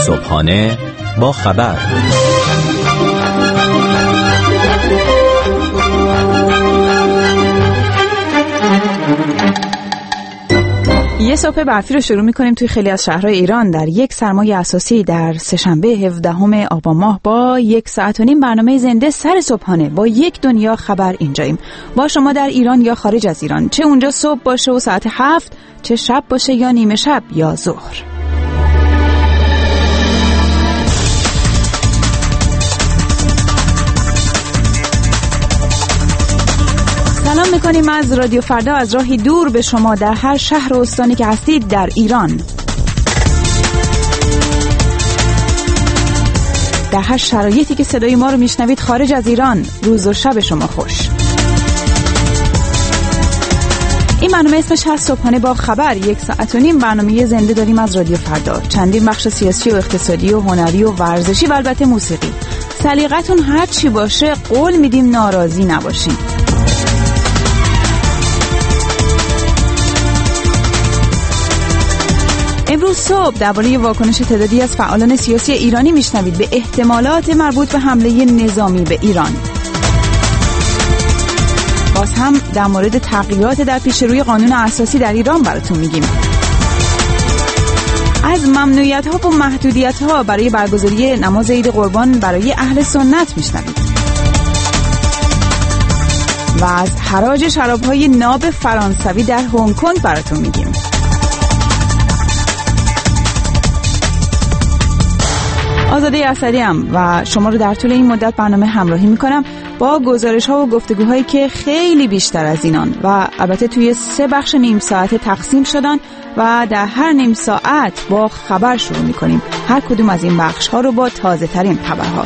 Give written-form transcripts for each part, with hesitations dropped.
صبحانه با خبر. یه صبح برفی رو شروع می‌کنیم توی خیلی از شهرهای ایران در یک سرمای اساسی در سه‌شنبه 17 آبان ماه با 1.5 ساعت برنامه زنده سر صبحانه با یک دنیا خبر اینجاییم با شما در ایران یا خارج از ایران، چه اونجا صبح باشه و ساعت 7، چه شب باشه یا نیمه شب یا ظهر. سلام میکنیم از رادیو فردا، از راهی دور به شما در هر شهر و استانی که هستید در ایران، در هر شرایطی که صدای ما رو میشنوید خارج از ایران. روز و شب شما خوش. این برنامه اسمش هست صبحانه با خبر. 1.5 ساعت برنامه زنده داریم از رادیو فردا. چندین بخش سیاسی و اقتصادی و هنری و ورزشی و البته موسیقی. سلیقتون هر چی باشه قول میدیم ناراضی نباشین. امروز صبح درباره واکنش تعدادی از فعالان سیاسی ایرانی میشنوید به احتمالات مربوط به حمله نظامی به ایران. باز هم در مورد تغییرات در پیشروی قانون اساسی در ایران براتون میگیم. از ممنوعیت‌ها و محدودیت‌ها برای برگزاری نماز عید قربان برای اهل سنت میشنوید. و از حراج شراب‌های ناب فرانسوی در هنگ کنگ براتون میگیم. آزاده اسدیم و شما رو در طول این مدت برنامه همراهی میکنم با گزارش‌ها و گفتگوهایی که خیلی بیشتر از اینان و البته توی 3 بخش نیم ساعته تقسیم شدن و در هر نیم ساعت با خبر شروع میکنیم. هر کدوم از این بخش‌ها رو با تازه ترین خبرها.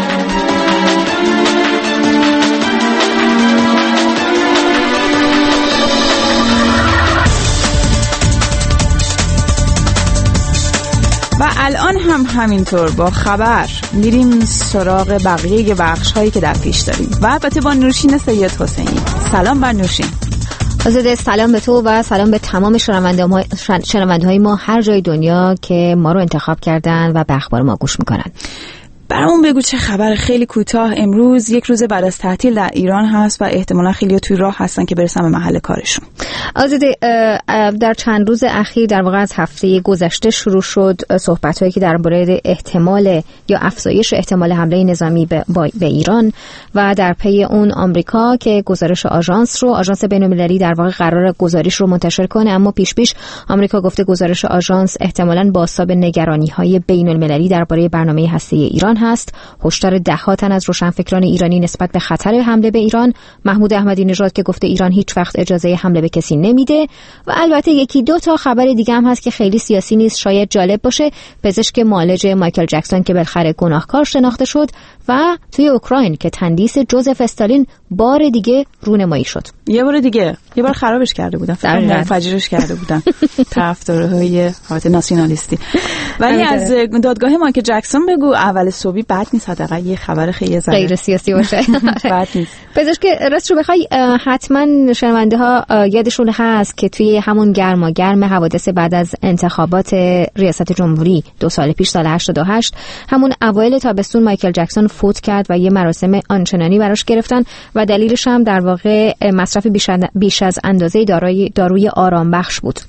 و الان هم همینطور با خبر میریم سراغ بقیه بخش هایی که در پیش داریم و البته با نوشین سید حسینی. سلام بر نوشین. آزاده، سلام به تو و سلام به تمام شنونده‌های ما هر جای دنیا که ما رو انتخاب کردن و به اخبار ما گوش میکنن. برامون بگو چه خبر خیلی کوتاه. امروز یک روز بعد از تعطیل در ایران هست و احتمالاً خیلی‌ها توی راه هستن که برسن به محل کارشون. آزاده، در چند روز اخیر در واقع از هفته گذشته شروع شد صحبت‌هایی که درباره احتمال یا افزایش احتمال حمله نظامی به ایران و در پی اون آمریکا که گزارش آژانس بین‌المللی در واقع قرار گزارش رو منتشر کنه، اما پیش آمریکا گفته گزارش آژانس احتمالاً بازتاب نگرانی‌های بین‌المللی درباره برنامه هسته‌ای ایران هست. هشدار ده‌ها تن از روشنفکران ایرانی نسبت به خطر حمله به ایران. محمود احمدی نژاد که گفته ایران هیچ وقت اجازه حمله به کسی نمیده. و البته 1-2 تا خبر دیگه هم هست که خیلی سیاسی نیست، شاید جالب باشه. پزشک معالج مایکل جکسون که بالاخره گناهکار شناخته شد و توی اوکراین که تندیس جوزف استالین بار دیگه رونمایی شد. یه بار خرابش کرده بودن، منفجرش کرده بودن طرفدارای حالت ناسیونالیستی. ولی از دادگاه مایکل جکسون بگو اول صبحی بد نیست، حداقل یه خبر خیلی غیر سیاسی باشه. بد نیست. پزشک راستش رو بخوای حتما شنونده ها یادشون هست که توی همون گرم حوادث بعد از انتخابات ریاست جمهوری 2 سال پیش، سال 88، همون اوایل تابستون مایکل جکسون فوت کرد و یه مراسم آنچنانی براش گرفتن و دلیلش هم در واقع مصرف بیش از اندازه داروی آرام بخش بود.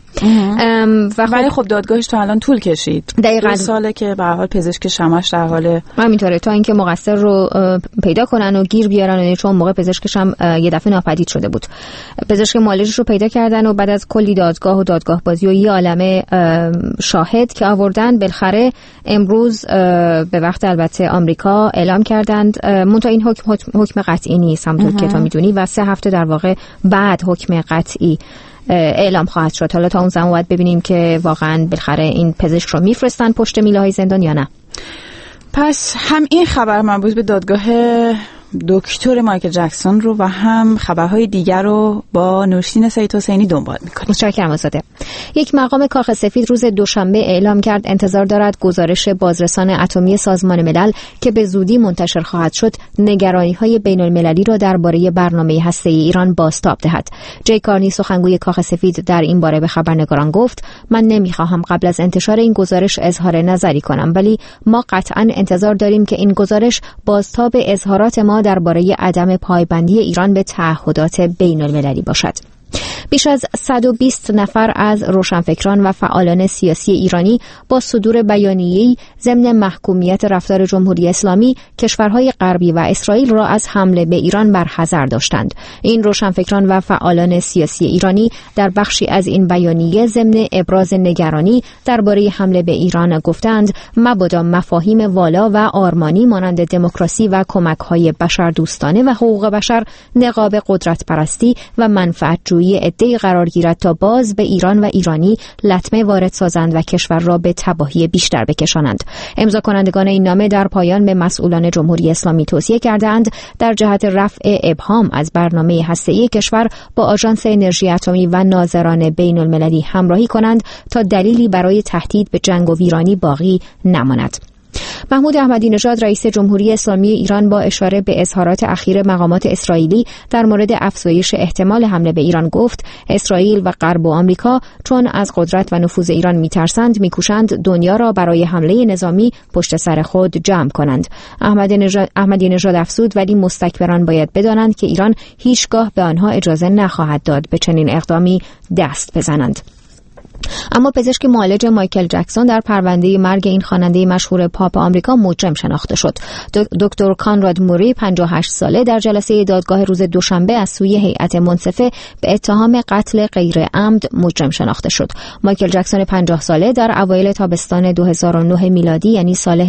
و خب دادگاهش تا الان طول کشید. دقیقاً 2 ساله که به هر حال پزشک شمعش در حال همینطوره تا اینکه مقصر رو پیدا کنن و گیر بیارن، چون موقع پزشکش هم یه دفعه ناپدید شده بود. پزشک معالجش رو پیدا کردن و بعد از کلی دادگاه بازی و یه عالمه شاهد که آوردن، بالاخره امروز به وقت البته آمریکا اعلام کردند منتها این حکم قطعی نیست همونطور که تو میدونی و 3 هفته در واقع بعد حکم قطعی اعلام خواهد شد. حالا تا اون زمان باید ببینیم که واقعا بالاخره این پزشک رو میفرستن پشت میله‌های زندان یا نه. پس هم این خبر مربوط به دادگاه دکتر مایکل جکسون رو و هم خبرهای دیگر رو با نوشین سید حسینی دنبال میکنیم. متشکرم آزاده. یک مقام کاخ سفید روز دوشنبه اعلام کرد انتظار دارد گزارش بازرسان اتمی سازمان ملل که به زودی منتشر خواهد شد نگرانی‌های بین‌المللی را درباره برنامه هسته‌ای ایران بازتاب دهد. جی کارنی سخنگوی کاخ سفید در این باره به خبرنگاران گفت: من نمی‌خواهم قبل از انتشار این گزارش اظهار نظری کنم، ولی ما قطعاً انتظار داریم که این گزارش بازتاب اظهارات ما درباره عدم پایبندی ایران به تعهدات بین‌المللی باشد. بیش از 120 نفر از روشنفکران و فعالان سیاسی ایرانی با صدور بیانیه‌ای ضمن محکومیت رفتار جمهوری اسلامی کشورهای غربی و اسرائیل را از حمله به ایران برحذر داشتند. این روشنفکران و فعالان سیاسی ایرانی در بخشی از این بیانیه ضمن ابراز نگرانی درباره حمله به ایران گفتند مبادا مفاهیم والا و آرمانی مانند دموکراسی و کمک‌های بشردوستانه و حقوق بشر نقاب قدرت پرستی و منفعت جویی عده‌ای قرار گیرد تا باز به ایران و ایرانی لطمه وارد سازند و کشور را به تباهی بیشتر بکشانند. امضا کنندگان این نامه در پایان به مسئولان جمهوری اسلامی توصیه کردند در جهت رفع ابهام از برنامه هسته‌ای کشور با آژانس انرژی اتمی و ناظران بین‌المللی همراهی کنند تا دلیلی برای تهدید به جنگ و ویرانی باقی نماند. محمود احمدی نژاد رئیس جمهوری اسلامی ایران با اشاره به اظهارات اخیر مقامات اسرائیلی در مورد افزایش احتمال حمله به ایران گفت: اسرائیل و غرب و آمریکا چون از قدرت و نفوذ ایران میترسند میکوشند دنیا را برای حمله نظامی پشت سر خود جمع کنند. احمدی نژاد افزود: ولی مستکبران باید بدانند که ایران هیچگاه به آنها اجازه نخواهد داد به چنین اقدامی دست بزنند. اما پزشک معالج مایکل جکسون در پرونده مرگ این خواننده مشهور پاپ آمریکا مجرم شناخته شد. دکتر کانراد موری 58 ساله در جلسه دادگاه روز دوشنبه از سوی هیئت منصفه به اتهام قتل غیر عمد مجرم شناخته شد. مایکل جکسون 50 ساله در اوایل تابستان 2009 میلادی یعنی سال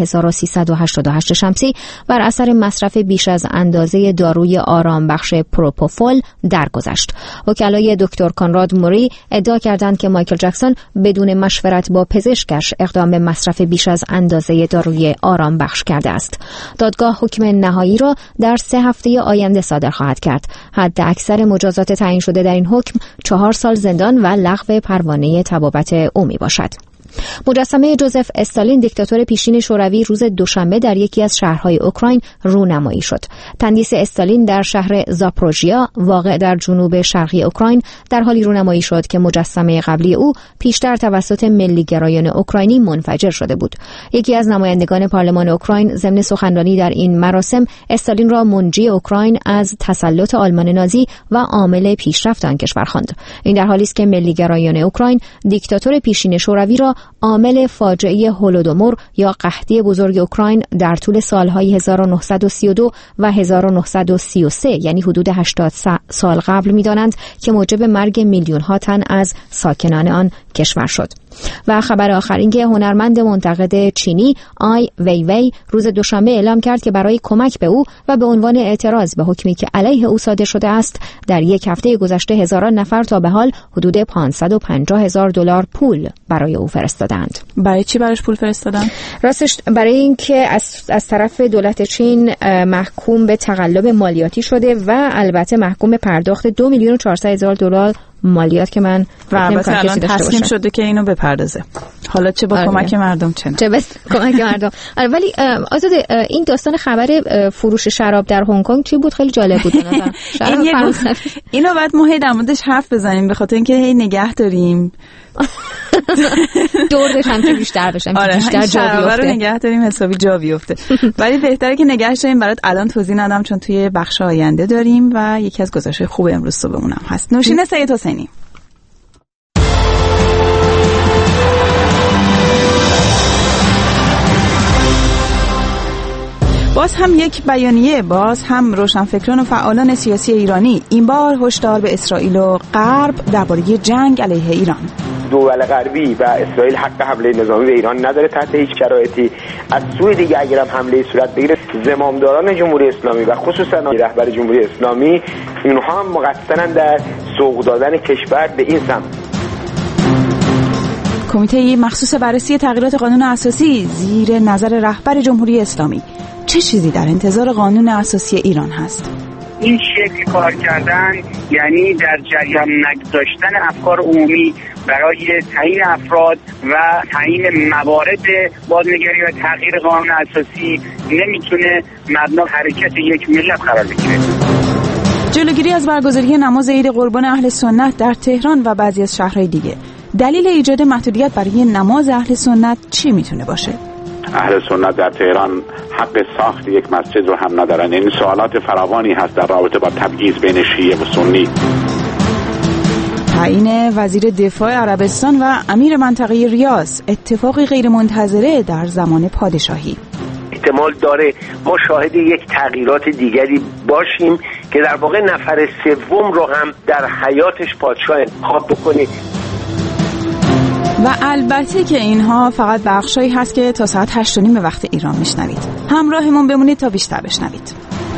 1388 شمسی بر اثر مصرف بیش از اندازه داروی آرام بخش پروپوفول درگذشت. وکلای دکتر کانراد موری ادعا کردند که مایکل جکسون بدون مشورت با پزشکش اقدام به مصرف بیش از اندازه داروی آرام بخش کرده است. دادگاه حکم نهایی را در 3 هفته آینده صادر خواهد کرد. حد اکثر مجازات تعیین شده در این حکم 4 سال زندان و لغو پروانه طبابت او می باشد. مجسمه جوزف استالین دیکتاتور پیشین شوروی روز دوشنبه در یکی از شهرهای اوکراین رونمایی شد. تندیس استالین در شهر زاپروژیا واقع در جنوب شرقی اوکراین در حالی رونمایی شد که مجسمه قبلی او پیشتر توسط ملی‌گرایان اوکراینی منفجر شده بود. یکی از نمایندگان پارلمان اوکراین ضمن سخنرانی در این مراسم استالین را منجی اوکراین از تسلط آلمان نازی و عامل پیشرفت آن کشور خواند. این در حالی است که ملی‌گرایان اوکراین دیکتاتور پیشین شوروی را عامل فاجعه هولودومور یا قحطی بزرگ اوکراین در طول سالهای 1932 و 1933 یعنی حدود 80 سال قبل می‌دانند که موجب مرگ میلیون‌ها تن از ساکنان آن کشور شد. و خبر آخر این که هنرمند منتقد چینی آی ویوی روز دوشنبه اعلام کرد که برای کمک به او و به عنوان اعتراض به حکمی که علیه او صادر شده است در یک هفته گذشته هزاران نفر تا به حال حدود $550,000 پول برای او فرستادند. برای چی براش پول فرستادن؟ راستش برای اینکه از طرف دولت چین محکوم به تقلب مالیاتی شده و البته محکوم به پرداخت $2,400,000 مالیات که من و البته الان تصمیم شده که اینو بپردازه. حالا چه با کمک مردم چه نه. چه بس کمک مردم. ولی آزاده این داستان خبر فروش شراب در هنگ کنگ چی بود؟ خیلی جالب بود مثلا. اینو بعد ما هی در موردش حرف بزنیم به خاطر اینکه هی نگه داریم دوردش هم که بیشتر بشم بیشتر جا بیفته رو نگه داریم حسابی جا بیفته. ولی بهتره که نگهش داریم برات الان توضیح ندم چون توی بخش آینده داریم و یکی از گزارش‌های خوب امروز صبحمونم هست. نوشین سید حسینی. باز هم یک بیانیه، باز هم روشنفکران و فعالان سیاسی ایرانی، این بار هشدار به اسرائیل و غرب درباره جنگ علیه ایران. دول غربی و اسرائیل حق حمله نظامی به ایران نداره تحت هیچ شرایطی. از سوی دیگه اگرم حمله صورت بگیره زمامداران جمهوری اسلامی و خصوصا رهبر جمهوری اسلامی اینها هم مقصرن در سوق دادن کشور به این سمت. کمیته مخصوص بررسی تغییرات قانون اساسی زیر نظر رهبر جمهوری اسلامی چه چیزی در انتظار قانون اساسی ایران هست؟ این شکل کار کردن یعنی در جریان نگذاشتن افکار عمومی برای تعیین افراد و تعیین موارد بازنگری و تغییر قانون اساسی نمیتونه مبنا حرکت یک ملت قرار بگیره. جلوگیری از برگزاری نماز عید قربان اهل سنت در تهران و بعضی از شهرهای دیگه، دلیل ایجاد محدودیت برای نماز اهل سنت چی میتونه باشه؟ اهل سنت در تهران حق ساخت یک مسجد رو هم ندارن. این سوالات فراوانی هست در رابطه با تبعیض بین شیعه و سنی. تعیین وزیر دفاع عربستان و امیر منطقه ریاض، اتفاقی غیرمنتظره در زمان پادشاهی. احتمال داره ما شاهد یک تغییرات دیگری باشیم که در واقع نفر سوم رو هم در حیاتش پادشاه انتخاب بکنه. و البته که اینها فقط بخشایی هست که تا ساعت 8:30 به وقت ایران میشنوید. همراهمون بمونید تا بیشتر بشنوید.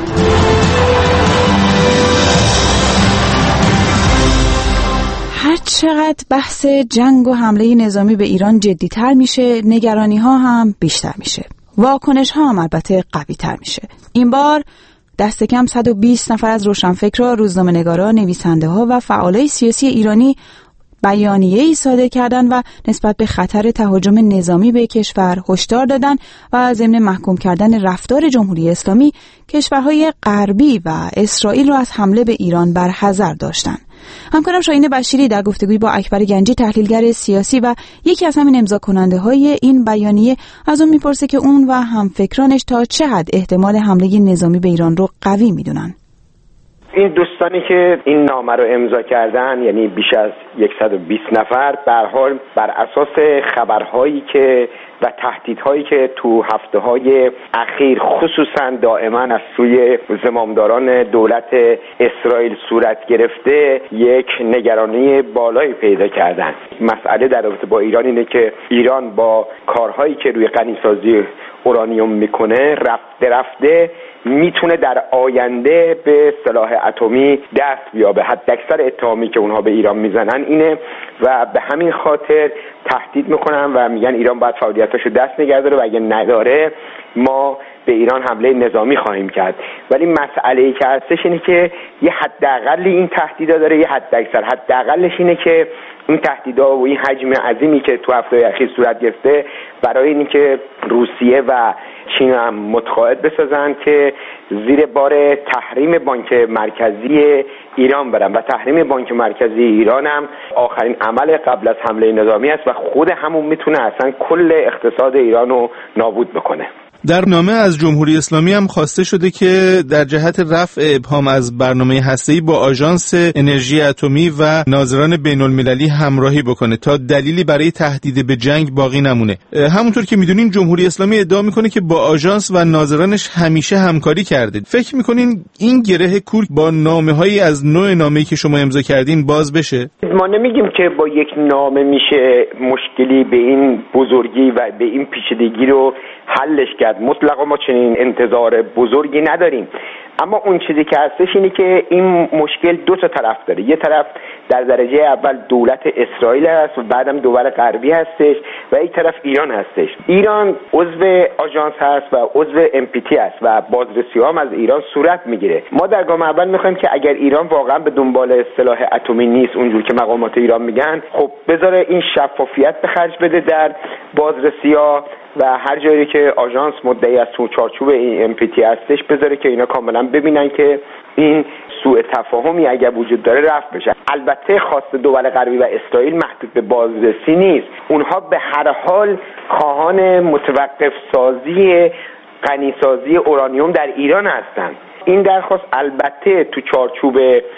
هر چقدر بحث جنگ و حمله نظامی به ایران جدی‌تر میشه، نگرانی ها هم بیشتر میشه. واکنش ها هم البته قوی تر میشه. این بار دست کم 120 نفر از روشنفکرها، روزنامه‌نگارا، نویسنده ها و فعالای سیاسی ایرانی بیانیه‌ای صادر کردند و نسبت به خطر تهاجم نظامی به کشور هشدار دادند و ضمن محکوم کردن رفتار جمهوری اسلامی کشورهای غربی و اسرائیل را از حمله به ایران برحذر داشتند. همکارم شاهین بشیری در گفتگوی با اکبر گنجی، تحلیلگر سیاسی و یکی از همین امضا کننده های این بیانیه، از اون میپرسه که اون و همفکرانش تا چه حد احتمال حمله نظامی به ایران رو قوی میدونن. این دوستانی که این نامه رو امضا کردن، یعنی بیش از 120 نفر، به هر حال بر اساس خبرهایی که و تهدیدهایی که تو هفته‌های اخیر خصوصا دائما از سوی زمامداران دولت اسرائیل صورت گرفته، یک نگرانی بالایی پیدا کردن. مسئله در رابطه با ایران اینه که ایران با کارهایی که روی غنیسازی اورانیوم میکنه رفته میتونه در آینده به سلاح اتمی دست بیابه. حداکثر اتهامی که اونها به ایران میزنن اینه و به همین خاطر تهدید میکنن و میگن ایران باید فعالیتاشو دست نگه داره و اگه نداره ما به ایران حمله نظامی خواهیم کرد. ولی مسئله‌ای که هستش اینه که یه حداقل این تهدیدا داره، یه حداکثر. حداقلش اینه که این تهدیدها و این حجم عظیمی که تو هفته اخیر صورت گرفته برای اینکه روسیه و چین هم متقاعد بسازن که زیر بار تحریم بانک مرکزی ایران برن و تحریم بانک مرکزی ایران هم آخرین عمل قبل از حمله نظامی است و خود همون میتونه اصلا کل اقتصاد ایران رو نابود بکنه. در نامه از جمهوری اسلامی هم خواسته شده که در جهت رفع ابهام از برنامه هسته‌ای با آژانس انرژی اتمی و ناظران بین‌المللی همراهی بکنه تا دلیلی برای تهدید به جنگ باقی نمونه. همونطور که میدونین جمهوری اسلامی ادعا میکنه که با آژانس و ناظرانش همیشه همکاری کرده. فکر میکنین این گره کور با نامه‌هایی از نوع نامه‌ای که شما امضا کردین باز بشه؟ ما نمیگیم که با یک نامه میشه مشکلی به این بزرگی و به این پیچیدگی رو حلش کرد. مطلقا ما چنین انتظار بزرگی نداریم، اما اون چیزی که هستش اینه که این مشکل دو تا طرف داره. یه طرف در درجه اول دولت اسرائیل هست و بعدم دول غربی هستش و یک طرف ایران هستش. ایران عضو آژانس هست و عضو MPT هست و بازرسی هم از ایران صورت میگیره. ما در گام اول میخوایم که اگر ایران واقعا به دنبال سلاح اتمی نیست اونجور که مقامات ایران میگن، خب بذاره این شفافیت به خرج بده در بازرسی‌ها و هر جایی که آژانس مدعی از تو چارچوب این MPT هستش بذاره که اینا کاملا ببینن که این سوء تفاهمی اگر وجود داره رفع بشه. البته خواست دول غربی و اسرائیل محدود به بازرسی نیست. اونها به هر حال خواهان متوقف سازی غنیسازی اورانیوم در ایران هستند. این درخواست البته تو چارچوب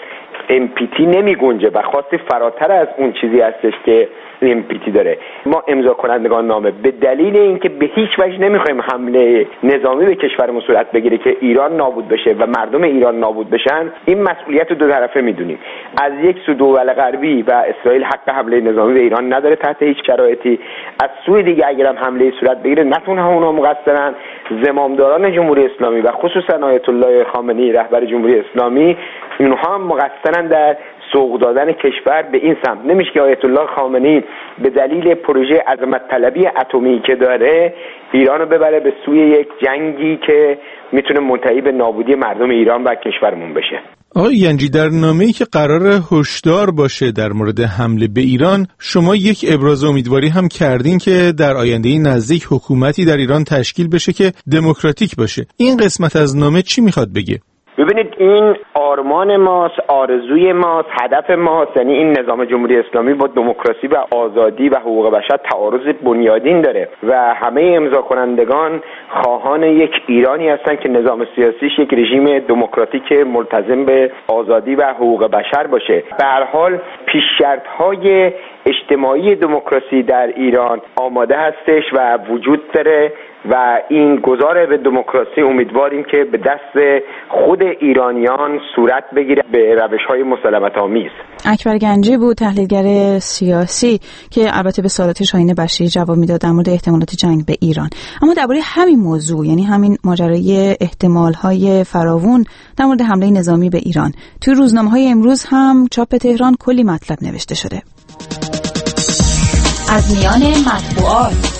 MPT نمی گنجه و خواستی فراتر از اون چیزی هستش که MPT داره. ما امضا کنندگان نامه به دلیل اینکه به هیچ وجه نمیخوایم حمله نظامی به کشورمون صورت بگیره که ایران نابود بشه و مردم ایران نابود بشن، این مسئولیت رو دو طرفه میدونیم. از یک سو دول غربی و اسرائیل حق حمله نظامی به ایران نداره تحت هیچ شرایطی، از سوی دیگه اگرم حمله صورت بگیره نتونه اونها مقصرن. زمامداران جمهوری اسلامی و خصوصا آیت الله خامنه‌ای رهبر جمهوری اسلامی، اینها هم مقصرن در سوق دادن کشور به این سمت. نمیشه که آیت الله خامنه‌ای به دلیل پروژه عظمت طلبی اتمی که داره ایرانو ببره به سوی یک جنگی که میتونه منتهی به نابودی مردم ایران و کشورمون بشه. آقای ینجی، در نامه‌ای که قرار هشدار باشه در مورد حمله به ایران، شما یک ابراز امیدواری هم کردین که در آینده نزدیک حکومتی در ایران تشکیل بشه که دموکراتیک باشه. این قسمت از نامه چی میخواد بگه؟ ببینید، این آرمان ماست، آرزوی ماست، هدف ماست. یعنی این نظام جمهوری اسلامی با دموکراسی و آزادی و حقوق بشر تعارض بنیادین داره و همه امضا کنندگان خواهان یک ایرانی هستند که نظام سیاسیش یک رژیم دموکراتیک ملتزم به آزادی و حقوق بشر باشه. به هر حال پیش شرط‌های اجتماعی دموکراسی در ایران آماده هستش و وجود داره و این گذار به دموکراسی امیدواریم که به دست خود ایرانیان صورت بگیره به روش‌های مسالمت آمیز. اکبر گنجی بود، تحلیلگر سیاسی که البته به سوالات شاهین بشیری جواب میداد در مورد احتمالات جنگ به ایران. اما درباره همین موضوع، یعنی همین ماجرای احتمال‌های فراوون در مورد حمله نظامی به ایران، توی روزنامه‌های امروز هم چاپ تهران کلی مطلب نوشته شده. از میان مطبوعات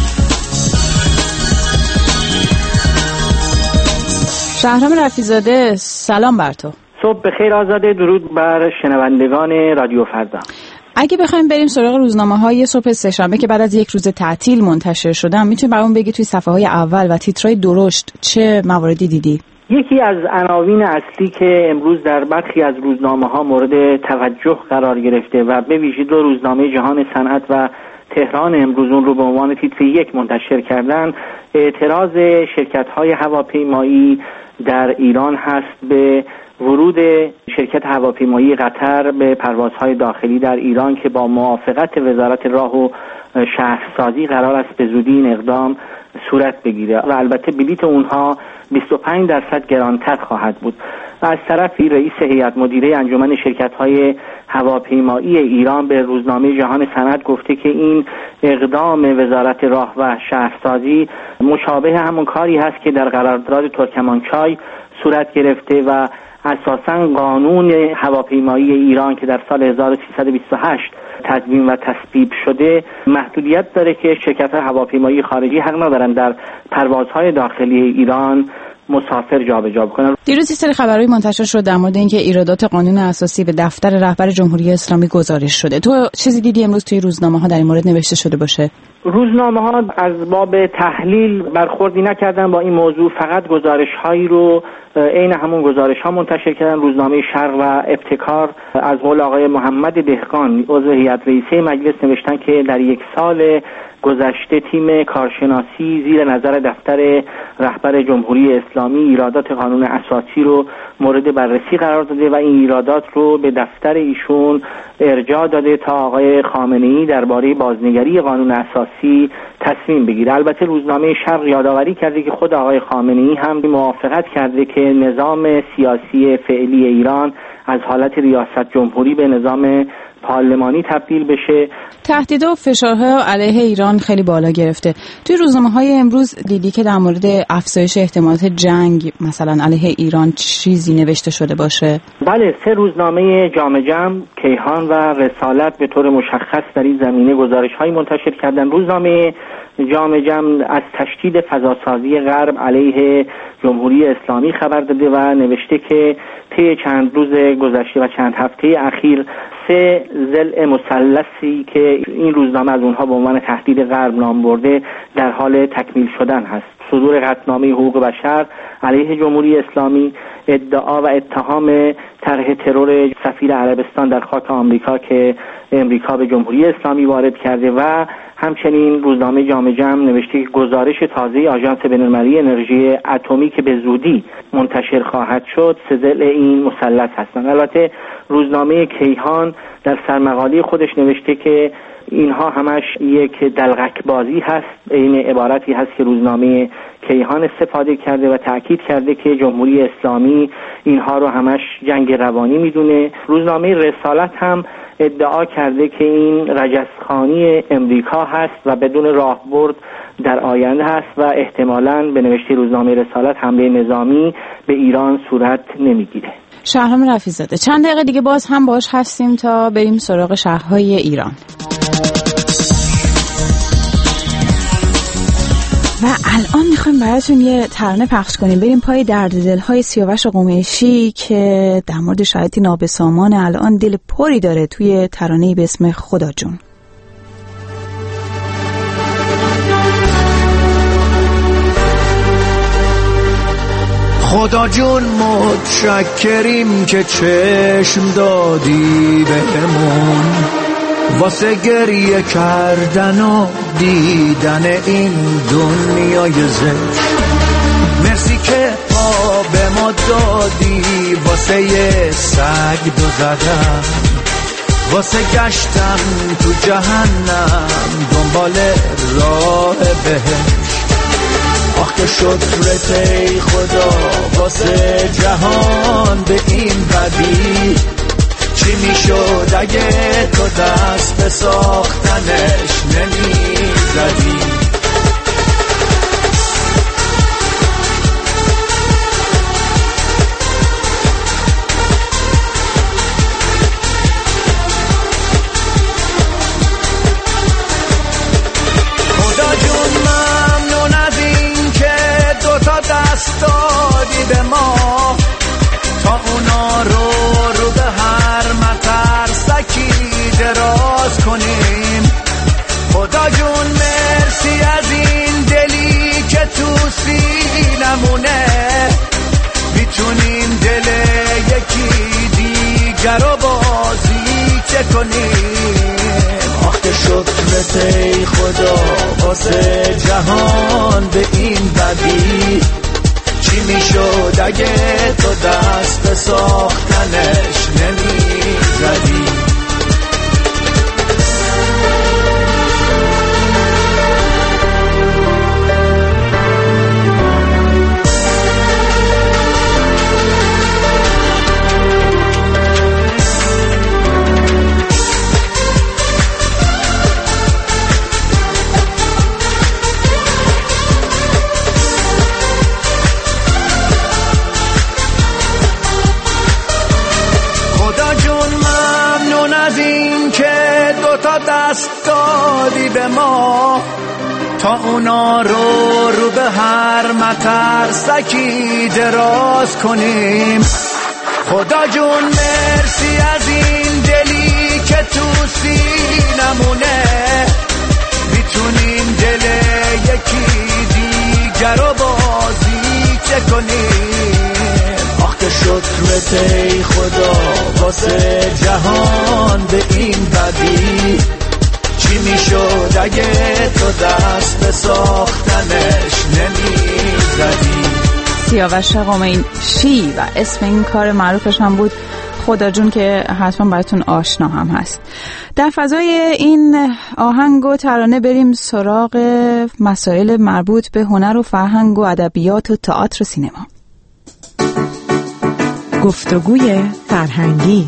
شهرام رفیع‌زاده، سلام بر تو. صبح بخیر آزاده، درود بر شنوندگان رادیو فردا. اگه بخوایم بریم سراغ روزنامه‌های صبح سه‌شنبه که بعد از یک روز تعطیل منتشر شدن، میتونی برامون بگی توی صفحه‌های اول و تیترهای درشت چه مواردی دیدی؟ یکی از عناوین اصلی که امروز در برخی از روزنامه‌ها مورد توجه قرار گرفته و به ویژه دو روزنامه جهان صنعت و تهران امروز اون رو به عنوان تیتر یک منتشر کردن، اعتراض شرکت‌های هواپیمایی در ایران هست به ورود شرکت هواپیمایی قطر به پروازهای داخلی در ایران که با موافقت وزارت راه و شهرسازی قرار است به زودی این اقدام صورت بگیره و البته بلیط اونها 25% گرانتر خواهد بود. و از طرفی رئیس هیئت مدیره انجمن شرکت‌های هواپیمایی ایران به روزنامه جهان صنعت گفته که این اقدام وزارت راه و شهرسازی مشابه همون کاری هست که در قرارداد ترکمانچای صورت گرفته و اساساً قانون هواپیمایی ایران که در سال 1328 تدوین و تصویب شده محدودیت داره که شرکت‌های هواپیمایی خارجی حق ندارن در پروازهای داخلی ایران مسافر جابجا بکنن. دیروز یه سری خبرهای منتشر شد در مورد اینکه ایرادات قانون اساسی به دفتر رهبر جمهوری اسلامی گزارش شده. تو چیزی دیدی امروز توی روزنامه‌ها در این مورد نوشته شده باشه؟ روزنامه‌ها از باب تحلیل برخوردی نکردن با این موضوع، فقط گزارش‌هایی رو عین همون گزارش‌ها منتشر کردن. روزنامه شرق و ابتکار از قول آقای محمد دهقان عضو هیئت رئیسه مجلس نوشتن که در یک سال گذشته تیم کارشناسی زیر نظر دفتر رهبر جمهوری اسلامی ایرادات قانون اساسی رو مورد بررسی قرار داده و این ایرادات رو به دفتر ایشون ارجاع داده تا آقای خامنه‌ای درباره بازنگری قانون اساسی تصمیم بگیره. البته روزنامه شرق یادآوری کرده که خود آقای خامنه‌ای هم موافقت کرده که نظام سیاسی فعلی ایران از حالت ریاست جمهوری به نظام پارلمانی تبدیل بشه. تهدیدها و فشارها علیه ایران خیلی بالا گرفته. توی روزنامه‌های امروز دیدی که در مورد افزایش احتمالات جنگ مثلا علیه ایران چیزی نوشته شده باشه؟ بله، 3 روزنامه جام جم، کیهان و رسالت به طور مشخص در این زمینه گزارش‌هایی منتشر کردن. روزنامه جام جم از تشدید فضاسازی غرب علیه جمهوری اسلامی خبر داده و نوشته که طی چند روز گذشته و چند هفته اخیر 3 ضلع مثلثی که این روزنامه از اونها به عنوان تهدید غرب نام برده در حال تکمیل شدن هست. صدور قطعنامه حقوق بشر علیه جمهوری اسلامی، ادعا و اتهام طرح ترور سفیر عربستان در خاک آمریکا که امریکا به جمهوری اسلامی وارد کرده و همچنین روزنامه جام جم نوشته که گزارش تازه آژانس بین‌المللی انرژی اتمی که به زودی منتشر خواهد شد 3 ضلع این مثلث هستند. البته روزنامه کیهان در سرمقاله خودش نوشته که اینها همش یک دلغک بازی هست، این عبارتی هست که روزنامه کیهان استفاده کرده و تأکید کرده که جمهوری اسلامی اینها رو همش جنگ روانی میدونه. روزنامه رسالت هم ادعا کرده که این رجزخوانی امریکا هست و بدون راهبرد در آینده هست و احتمالاً به نوشته روزنامه رسالت حمله نظامی به ایران صورت نمیگیره. شهرام رفیع‌زاده. چند دقیقه دیگه باز هم باهاش هستیم تا بریم سراغ شهرهای ایران. و الان میخوایم براتون یه ترانه پخش کنیم، بریم پای درد دل‌های سیاوش قمیشی که در مورد شرایط نابسامان الان دل پری داره توی ترانه‌ای به اسم خدا جون. خدا جون متشکریم که چشم دادی بهمون واسه گریه کردن و دیدن این دنیای زشت. مرسی که پا به ما دادی واسه یه سگ دو زدن، واسه گشتن تو جهنم دنبال راه بهشت. آخ که شکرت ای خدا واسه جهان به این بدی، چی میشد اگه تو دست به ساختنش نمیزدی. خدا جون ممنون از این که دوتا دست دادی به ما تا اونا رو به هر مترسکی دراز کنیم. خدا جون مرسی از این دلی که تو سینمونه، میتونیم دل یکی دیگر رو بازی چه کنیم. آخ که شکرت ای خدا واسه جهان به این بدی، چی میشد اگه تو دست به ساختنش نمیزدی. دست دادی به ما تا اونا رو به هر مترسکی دراز کنیم. خدا جون مرسی از این دلی که تو سینمونه، میتونیم دل یکی دیگر رو بازی چه کنیم. آخ که شکرت ای خدا واسه جهان به این بدی، چی میشد اگه تو دست به ساختنش نمیزدی. سیاوش قمیشی و اسم این کار معروفش هم بود خدا جون که حتما براتون آشنا هم هست. در فضای این آهنگ و ترانه بریم سراغ مسائل مربوط به هنر و فرهنگ و ادبیات و تئاتر و سینما. گفتگوی فرهنگی.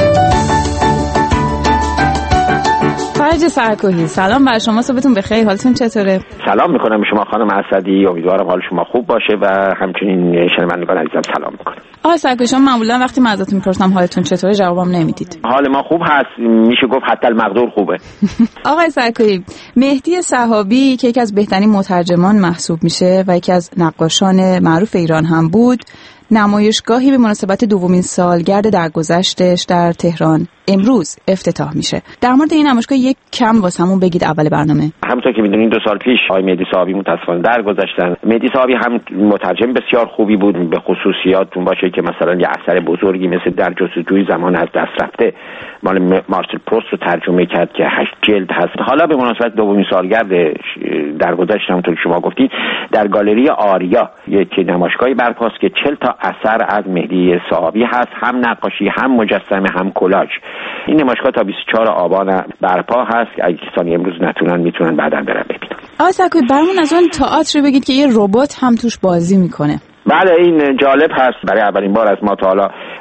فرج سرکوهی، سلام بر شما، صبحتون بخیر، حالتون چطوره؟ سلام میکنم به شما خانم اسدی، امیدوارم حال شما خوب باشه و همچنین شنوندگان عزیزم سلام میکنم. آقای سرکوهی، شما معمولا وقتی من ازتون میپرسم حالتون چطوره جوابم نمیدید. حال ما خوب هست، میشه گفت حتی المقدور خوبه. آقای سرکوهی، مهدی صحابی که یکی از بهترین مترجمان محسوب میشه و یکی از نقاشان معروف ایران هم بود، نمایشگاهی به مناسبت دومین سالگرد درگذشتش در تهران امروز افتتاح میشه. در مورد این نمایشگاه یک کم واسمون بگید اول برنامه. همونطور که میدونین 2 سال پیش آقای مهدی صحابی متاسفانه درگذشتن. مهدی صحابی هم مترجم بسیار خوبی بود، به خصوصیاتون باشه که مثلا یه اثر بزرگی مثل در جستجوی زمان از دست رفته مال مارسل پروست رو ترجمه کرد که 8 جلد هست. حالا به مناسبت دومین سالگرد درگذشت همونطور که شما گفتید در گالری آریا یک نمایشگاهی برپاست که 40 تا اثر از مهدی صحابی هست، هم نقاشی، هم مجسمه، هم کلاژ. این نمایشگاه تا 24 آبان برپا هست. اگه کسانی امروز نتونن میتونن بعداً برن ببینن. آقای سرکوهی، برامون از اون تئاتر بگید که یه ربات هم توش بازی میکنه. بله این جالب هست، برای اولین بار از ما تا حالا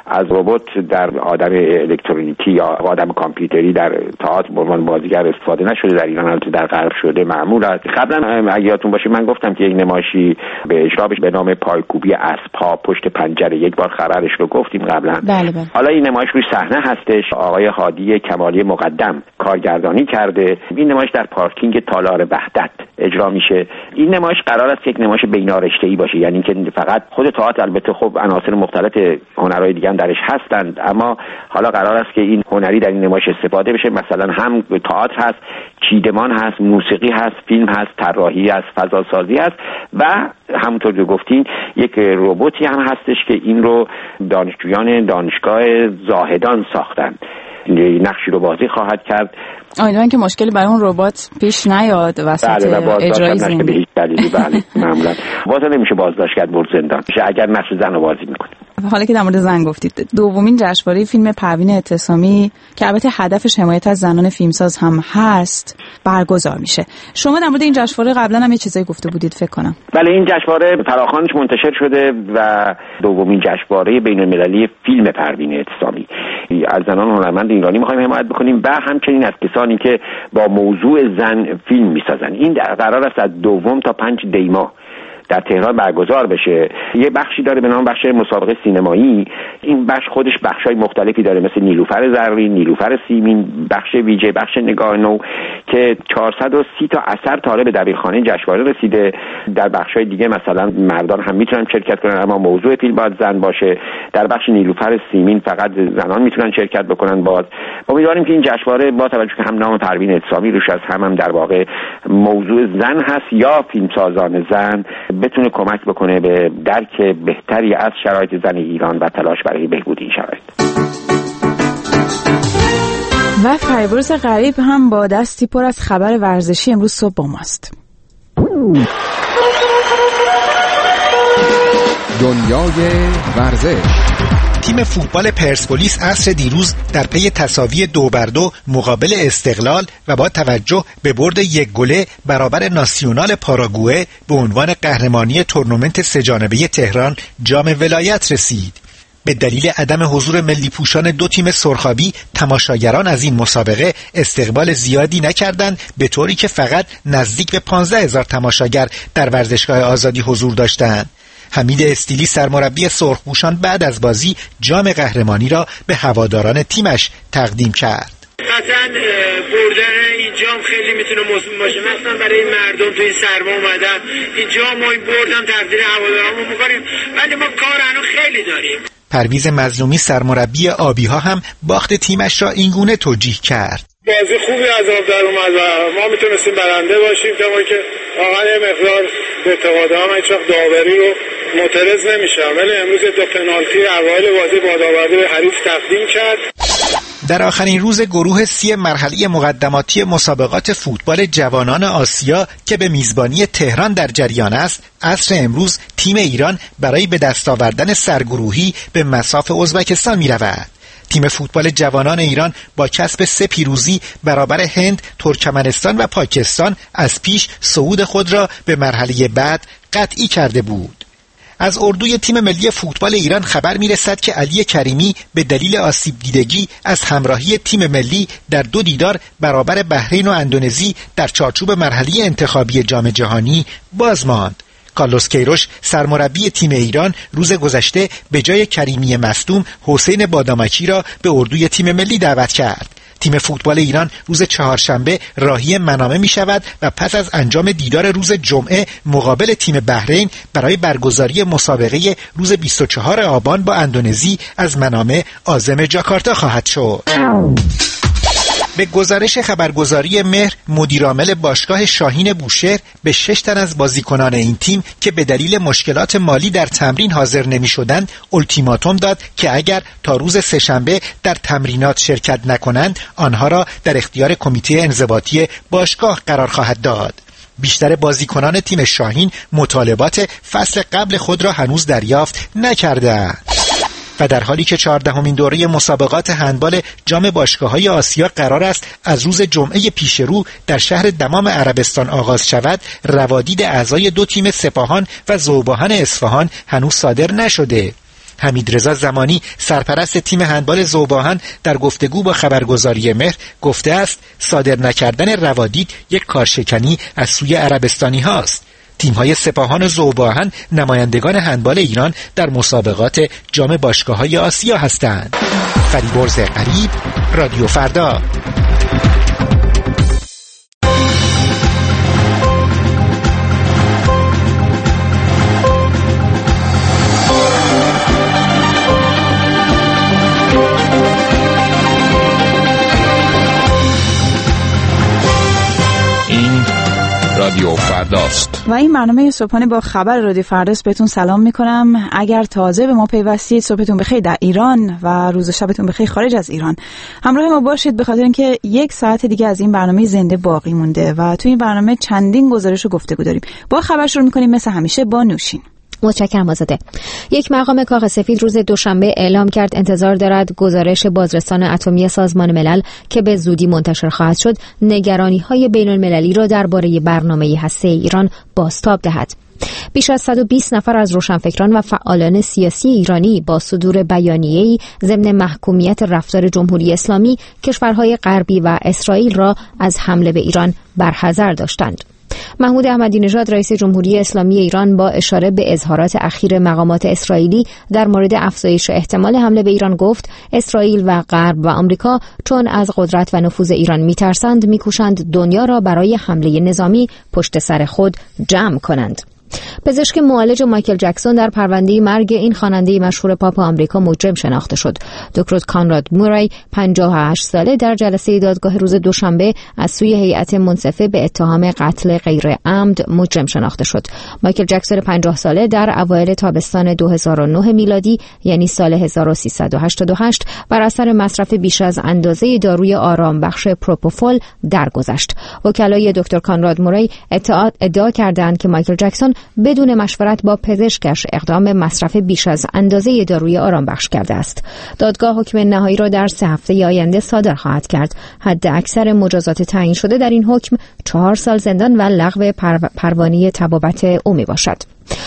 از ربات در آدم الکترونیکی یا آدم کامپیوتری در تئاتر به عنوان بازیگر استفاده نشده. در ایران البته در غرب شده معمول است. قبلا اگه یادتون باشه من گفتم که یک نمایشی به اجرا به نام پایکوبی اسب‌ها پشت پنجره، یک بار خبرش رو گفتیم قبلا. بله. حالا این نمایش روی صحنه هستش. آقای هادی کمالی مقدم کارگردانی کرده. این نمایش در پارکینگ تالار وحدت اجرا میشه. این نمایش قرار است یک نمایش بین‌آرشته‌ای باشه، یعنی که فقط خود تئاتر، البته خب عناصر مختلف هنرهای دیگه هم درش هستند، اما حالا قرار است که این هنری در این نمایش استفاده بشه. مثلا هم تئاتر هست، چیدمان هست، موسیقی هست، فیلم هست، طراحی هست، فضاسازی هست و همونطور که گفتین یک رباتی هم هستش که این رو دانشجویان دانشگاه زاهدان ساختن. نقشی رو بازی خواهد کرد. امیدوارم که مشکلی برای اون ربات پیش نیاد وسط اجرای زندگی. به هیچ دلیلی معمولا بازا نمیشه بازداشت کرد برد زندان اگر نقش زن رو بازی میکنه. حالا که در مورد زن گفتید، دومین جشنواره فیلم پروین اعتصامی که البته هدفش حمایت از زنان فیلمساز هم هست برگزار میشه. شما در مورد این جشنواره قبلا هم یه چیزایی گفته بودید فکر کنم. بله، این جشنواره فراخوانش منتشر شده و دومین جشنواره بین‌المللی فیلم پروین اعتصامی. از زنان هنرمند ایرانی می‌خوایم حمایت بکنیم و همچنین از کسانی که با موضوع زن فیلم می‌سازن. این قرار است از 2 تا 5 دی ماه در تهران برگزار بشه. یه بخشی داره به نام بخش مسابقه سینمایی. این بخش خودش بخشای مختلفی داره، مثل نیلوفر زرین، نیلوفر سیمین، بخش ویژه، بخش نگاه نو که 430 تا اثر طالب دبیرخانه جشنواره رسیده. در بخشای دیگه مثلا مردان هم میتونن شرکت کنن اما موضوع فیلم باید زن باشه. در بخش نیلوفر سیمین فقط زنان میتونن شرکت بکنن. باز امیدواریم که این جشنواره با توجه که هم نام پروین اعتصامی روش هست، هم در واقع موضوع زن هست یا فیلمسازان زن، بتونه کمک بکنه به درک بهتری از شرایط زن ایران و تلاش برای بهبود این شرایط. و فریبرز غریب هم با دستی پر از خبر ورزشی امروز صبح با ماست. دنیای ورزش. تیم فوتبال پرسپولیس عصر دیروز در پی تساوی 2-2 مقابل استقلال و با توجه به برد 1-0 برابر ناسیونال پاراگوئه به عنوان قهرمانی تورنمنت 3 جانبه تهران جام ولایت رسید. به دلیل عدم حضور ملی پوشان 2 تیم سرخابی، تماشاگران از این مسابقه استقبال زیادی نکردند، به طوری که فقط نزدیک به 15,000 تماشاگر در ورزشگاه آزادی حضور داشتند. حمید استیلی سرمربی سرخپوشان بعد از بازی جام قهرمانی را به هواداران تیمش تقدیم کرد. قطعاً بردن این جام خیلی میتونه مفید باشه، مثلا برای مردم تو این سرما اومدن این جام و این بردن تقدیر هوادارامون می‌کنیم، ولی ما کار هنوز خیلی داریم. پرویز مظلومی سرمربی آبی‌ها هم باخت تیمش را اینگونه توجیه کرد. بازی خوبی از آب در اومد و ما میتونستیم برنده باشیم، کما که واقعا یه مقدار به اعتقادم هیچ وقت داوری رو معترض نمیشم، ولی امروز 2 پنالتی اوایل بازی با داوری به حریف تقدیم کرد. در آخرین روز گروه سی مرحله مقدماتی مسابقات فوتبال جوانان آسیا که به میزبانی تهران در جریان است، عصر امروز تیم ایران برای به دست آوردن سرگروهی به مصاف ازبکستان می رود. تیم فوتبال جوانان ایران با کسب 3 پیروزی برابر هند، ترکمنستان و پاکستان از پیش صعود خود را به مرحله بعد قطعی کرده بود. از اردوی تیم ملی فوتبال ایران خبر می‌رسد که علی کریمی به دلیل آسیب دیدگی از همراهی تیم ملی در 2 دیدار برابر بحرین و اندونزی در چارچوب مرحله انتخابی جام جهانی باز ماند. کارلوس کیروش سرمربی تیم ایران روز گذشته به جای کریمی مصدوم حسین بادامکی را به اردوی تیم ملی دعوت کرد. تیم فوتبال ایران روز چهارشنبه راهی منامه می شود و پس از انجام دیدار روز جمعه مقابل تیم بحرین برای برگزاری مسابقه روز 24 آبان با اندونزی از منامه عازم جاکارتا خواهد شد. به گزارش خبرگزاری مهر، مدیرعامل باشگاه شاهین بوشهر به 6 تن از بازیکنان این تیم که به دلیل مشکلات مالی در تمرین حاضر نمی شدند التیماتوم داد که اگر تا روز سه‌شنبه در تمرینات شرکت نکنند آنها را در اختیار کمیته انضباطی باشگاه قرار خواهد داد. بیشتر بازیکنان تیم شاهین مطالبات فصل قبل خود را هنوز دریافت نکردند. و در حالی که 14مین دوره مسابقات هندبال جام باشگاه‌های آسیا قرار است از روز جمعه پیش رو در شهر دمام عربستان آغاز شود، روادید اعضای 2 تیم سپاهان و ذوباهن اصفهان هنوز صادر نشده. حمیدرضا زمانی سرپرست تیم هندبال ذوب‌آهن در گفتگو با خبرگزاری مهر گفته است صادر نکردن روادید یک کارشکنی از سوی عربستانی هاست. تیم‌های سپاهان و ذوب‌آهن نمایندگان هندبال ایران در مسابقات جام باشگاه‌های آسیا هستند. فریبرز قریب، رادیو فردا. رادیو فرداست و این برنامه صبحانه با خبر رادیو فرداست. بهتون سلام میکنم. اگر تازه به ما پیوستید، صبحتون بخیر در ایران و روز شبتون بخیر خارج از ایران. همراه ما باشید به خاطر اینکه یک ساعت دیگه از این برنامه زنده باقی مونده و تو این برنامه چندین گزارش و گفتگو داریم. با خبر شروع میکنیم مثل همیشه با نوشین. متشکرم آزاده. یک مقام کاخ سفید روز دوشنبه اعلام کرد انتظار دارد گزارش بازرسان اتمی سازمان ملل که به زودی منتشر خواهد شد نگرانی‌های بین‌المللی را درباره برنامه هسته‌ای ایران بازتاب دهد. بیش از 120 نفر از روشنفکران و فعالان سیاسی ایرانی با صدور بیانیه‌ای ضمن محکومیت رفتار جمهوری اسلامی کشورهای غربی و اسرائیل را از حمله به ایران برحذر داشتند. محمود احمدی نژاد رئیس جمهوری اسلامی ایران با اشاره به اظهارات اخیر مقامات اسرائیلی در مورد افزایش احتمال حمله به ایران گفت اسرائیل و غرب و آمریکا چون از قدرت و نفوذ ایران میترسند میکوشند دنیا را برای حمله نظامی پشت سر خود جمع کنند. پزشک معالج مایکل جکسون در پرونده مرگ این خواننده مشهور پاپ آمریکا مجرم شناخته شد. دکتر کانراد موری 58 ساله در جلسه دادگاه روز دوشنبه از سوی هیئت منصفه به اتهام قتل غیر عمد مجرم شناخته شد. مایکل جکسون 50 ساله در اوایل تابستان 2009 میلادی یعنی سال 1388 بر اثر مصرف بیش از اندازه داروی آرام بخش پروپوفول درگذشت. وکلای دکتر کانراد موری ادعا کردند که مایکل جکسون بدون مشورت با پزشکش اقدام به مصرف بیش از اندازه داروی آرام بخش کرده است. دادگاه حکم نهایی را در 3 هفته آینده صادر خواهد کرد. حد اکثر مجازات تعیین شده در این حکم 4 سال زندان و لغو پروانه تبابت او می باشد.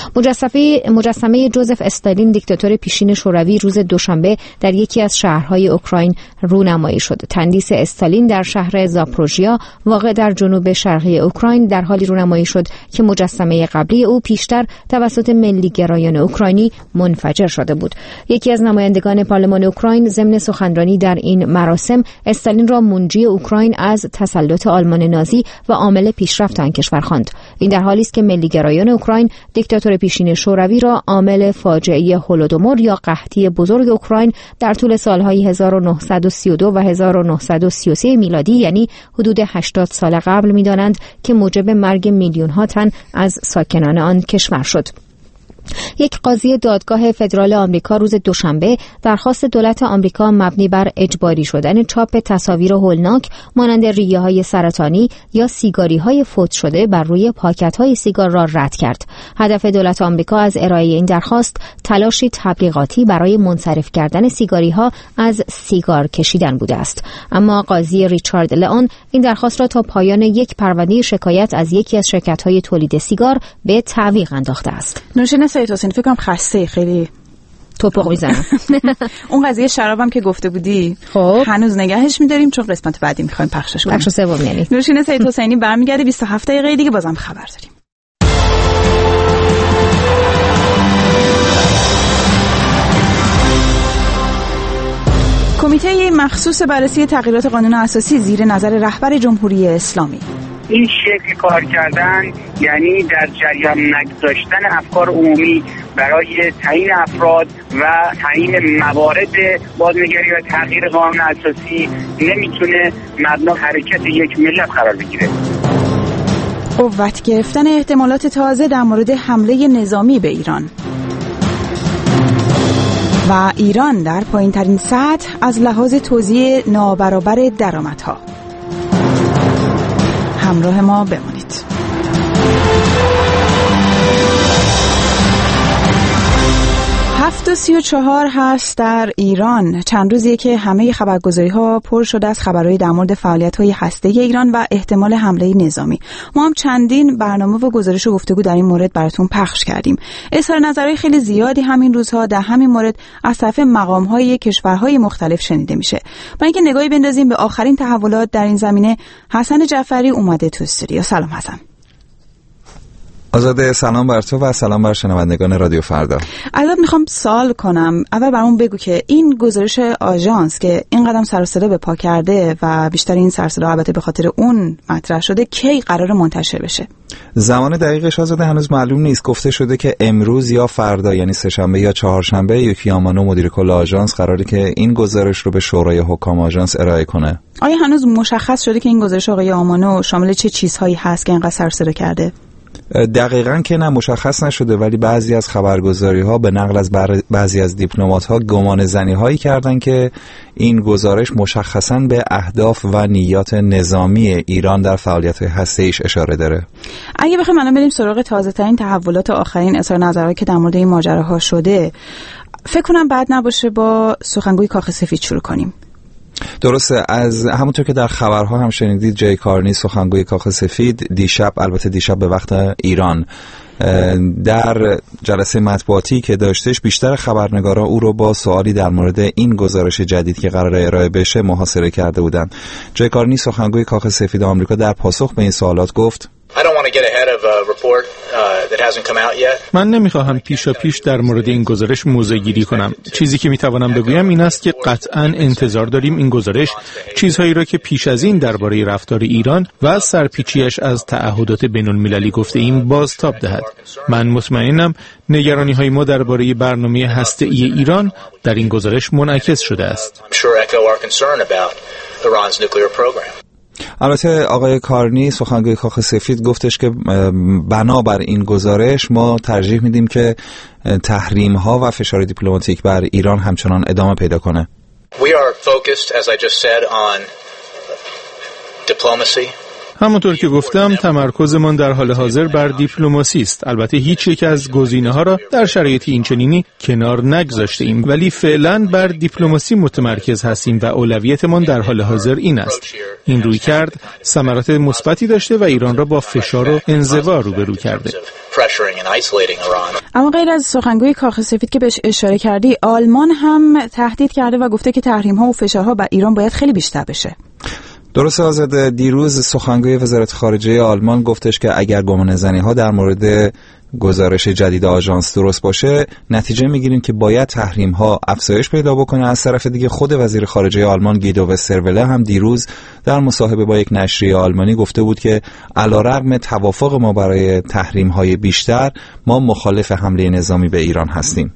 مجسمه جوزف استالین دیکتاتور پیشین شوروی روز دوشنبه در یکی از شهرهای اوکراین رونمایی شد. تندیس استالین در شهر زاپروژیا واقع در جنوب شرقی اوکراین در حالی رونمایی شد که مجسمه قبلی او پیشتر توسط ملی‌گرایان اوکراینی منفجر شده بود. یکی از نمایندگان پارلمان اوکراین ضمن سخنرانی در این مراسم استالین را منجی اوکراین از تسلط آلمان نازی و عامل پیشرفت آن کشور خواند. این در حالی است که ملی‌گرایان اوکراین دیکتاتور پیشین شوروی را عامل فاجعه هولودومور یا قحطی بزرگ اوکراین در طول سالهای 1932 و 1933 میلادی یعنی حدود 80 سال قبل می‌دانند که موجب مرگ میلیون‌ها تن از ساکنان آن کشور شد. یک قاضی دادگاه فدرال آمریکا روز دوشنبه درخواست دولت آمریکا مبنی بر اجباری شدن چاپ تصاویر هولناک مانند ریه‌های سرطانی یا سیگاری‌های فوت شده بر روی پاکت‌های سیگار را رد کرد. هدف دولت آمریکا از ارائه این درخواست تلاشی تبلیغاتی برای منصرف کردن سیگاری‌ها از سیگار کشیدن بوده است. اما قاضی ریچارد لئون این درخواست را تا پایان یک پرونده شکایت از یکی از شرکت‌های تولید سیگار به تعویق انداخته است. سید حسین فکر کنم خسته خیلی توپق میزنم. اون قضیه شرابم که گفته بودی خب هنوز نگهش می‌داریم چون قسمت بعدی می‌خوایم پخشش کنیم. بخش سوم یعنی نوشین سید حسینی برمیگرده 27 دقیقه دیگه بازم خبر داریم. کمیته مخصوص بررسی تغییرات قانون اساسی زیر نظر رهبر جمهوری اسلامی. این شکل کار کردن یعنی در جریان نگذاشتن افکار عمومی برای تعیین افراد و تعیین موارد بازنگری و تغییر قانون اساسی نمیتونه مبنا حرکت یک ملت قرار بگیره. قوت گرفتن احتمالات تازه در مورد حمله نظامی به ایران و ایران در پایین‌ترین سطح از لحاظ توزیع نابرابر درآمدها. همراه ما بمانید. 7:34 هست در ایران. چند روزیه که همه خبرگزاری‌ها پر شده از خبرهای در مورد فعالیت‌های هسته‌ای ایران و احتمال حمله نظامی. ما هم چندین برنامه و گزارش و گفتگو در این مورد براتون پخش کردیم. اظهار نظرهای خیلی زیادی همین روزها در همین مورد از طرف مقام‌های کشورهای مختلف شنیده میشه. با اینکه نگاهی بندازیم به آخرین تحولات در این زمینه، حسن جعفری اومده تو استودیو. سلام حسن. آزاده، سلام بر تو و سلام بر شنوندگان رادیو فردا. ازت میخوام سوال کنم، اول برامون بگو که این گزارش آژانس که این قدم سر و صدا به پا کرده و بیشتر این سر و صدا البته به خاطر اون مطرح شده، کی قرار منتشر بشه؟ زمان دقیقش آزاده هنوز معلوم نیست. گفته شده که امروز یا فردا، یعنی سه‌شنبه یا چهارشنبه، یوکی یامانو مدیر کل آژانس قراره که این گزارش رو به شورای حکام آژانس ارائه کنه. آیا هنوز مشخص شده که این گزارش آقای یامانو شامل چه چیزهایی هست که اینقدر سر و صدا کرده؟ دقیقاً که نه، مشخص نشده، ولی بعضی از خبرگزاری‌ها به نقل از بعضی از دیپلمات‌ها گمان زنی‌هایی کردن که این گزارش مشخصاً به اهداف و نیات نظامی ایران در فعالیت‌های هسته‌ایش اشاره داره. اگه بخوایم الان بریم سراغ تازه‌ترین تحولات آخرین اظهار نظرهایی که در مورد این ماجراها شده، فکر کنم بد نباشه با سخنگوی کاخ سفید شروع کنیم. درسته، از همونطور که در خبرها هم شنیدید، جی کارنی سخنگوی کاخ سفید دیشب به وقت ایران در جلسه مطبوعاتی که داشتش، بیشتر خبرنگارا او رو با سوالی در مورد این گزارش جدید که قراره ارائه بشه محاصره کرده بودند. جی کارنی سخنگوی کاخ سفید آمریکا در پاسخ به این سوالات گفت: من نمیخواهم پیش در مورد این گزارش موضع گیری کنم. چیزی که میتوانم بگویم این است که قطعاً انتظار داریم این گزارش چیزهایی را که پیش از این درباره رفتار ایران و سرپیچیش از تعهدات بین‌المللی گفته ایم بازتاب دهد. من مطمئنم نگرانی‌های ما درباره برنامه هسته‌ای ایران در این گزارش منعکس شده است. البته آقای کارنی سخنگوی کاخ سفید گفتش که بنابر این گزارش ما ترجیح میدیم که تحریم ها و فشار دیپلماتیک بر ایران همچنان ادامه پیدا کنه. همونطور که گفتم، تمرکزمان در حال حاضر بر دیپلماسی است. البته هیچ یک از گزینه‌ها را در شرایط اینچنینی کنار نگذاشته ایم، ولی فعلا بر دیپلماسی متمرکز هستیم و اولویتمان در حال حاضر این است. این رویکرد ثمرات مثبتی داشته و ایران را با فشار و انزوا روبرو کرده. اما غیر از سخنگوی کاخ سفید که بهش اشاره کردی، آلمان هم تهدید کرده و گفته که تحریم‌ها و فشارها بر ایران باید خیلی بیشتر بشه. درست آزاده، دیروز سخنگوی وزارت خارجه آلمان گفتش که اگر گمانه‌زنی‌ها در مورد گزارش جدید آژانس درست باشه، نتیجه میگیریم که باید تحریم‌ها افزایش پیدا بکنه. از طرف دیگه خود وزیر خارجه آلمان گیدو وستروله هم دیروز در مصاحبه با یک نشریه آلمانی گفته بود که علیرغم توافق ما برای تحریم‌های بیشتر، ما مخالف حمله نظامی به ایران هستیم.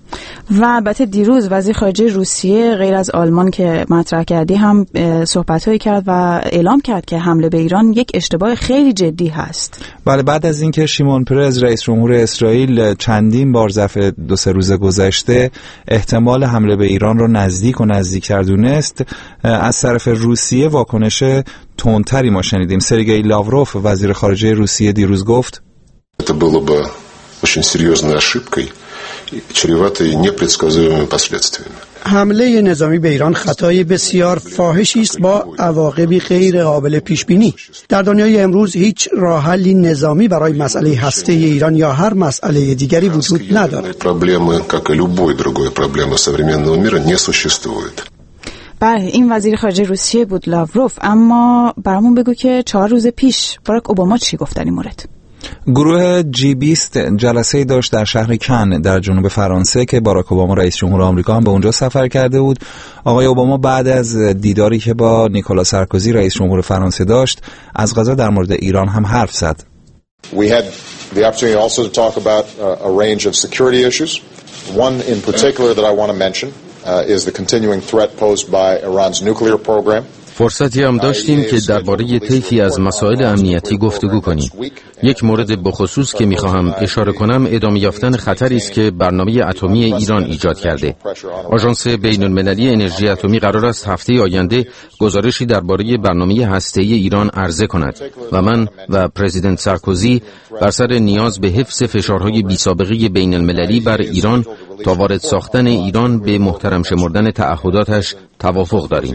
و البته دیروز وزیر خارجه روسیه غیر از آلمان که مطرح کردی هم صحبت‌هایی کرد و اعلام کرد که حمله به ایران یک اشتباه خیلی جدی هست. بله، بعد از اینکه شیمون پرز رئیس جمهور اسرائیل چندین بار ظرف 2-3 روز گذشته احتمال حمله به ایران رو نزدیک‌تر دونست، از طرف روسیه واکنش تندتری ما شنیدیم. سرگئی لاوروف وزیر خارجه روسیه دیروز گفت: Это было бы очень серьезной ошибкой, чреватой непредсказуемыми последствиями. حمله نظامی به ایران خطای بسیار فاحشی است با عواقبی غیر قابل پیش بینی. در دنیای امروز هیچ راه حلی نظامی برای مسئله هسته ایران یا هر مسئله دیگری وجود ندارد. Проблемы, как и любой другой проблемы современного мира, не существует. بله، این وزیر خارجه روسیه بود، لاوروف. اما برامون بگو که 4 روز پیش باراک اوباما چی گفت در این مورد؟ گروه G20 جلسه‌ای داشت در شهر کن در جنوب فرانسه که باراک اوباما رئیس جمهور آمریکا هم به اونجا سفر کرده بود. آقای اوباما بعد از دیداری که با نیکولا سارکوزی رئیس جمهور فرانسه داشت، از قضا در مورد ایران هم حرف زد. We had the opportunity also to talk about a range of security issues. One in particular that I want to mention is the continuing threat posed by Iran's nuclear program. فرصتی هم داشتیم که درباره طیفی از مسائل امنیتی گفتگو کنیم. یک مورد بخصوص که می‌خواهم اشاره کنم ادامه یافتن خطری است که برنامه اتمی ایران ایجاد کرده. آژانس بین‌المللی انرژی اتمی قرار است هفته آینده گزارشی درباره برنامه هسته‌ای ایران عرضه کند و من و پرزیدنت سارکوزی بر سر نیاز به حفظ فشارهای بی‌سابقه بین‌المللی بر ایران تا وارد ساختن ایران به محترم شمردن تعهداتش توافق داریم.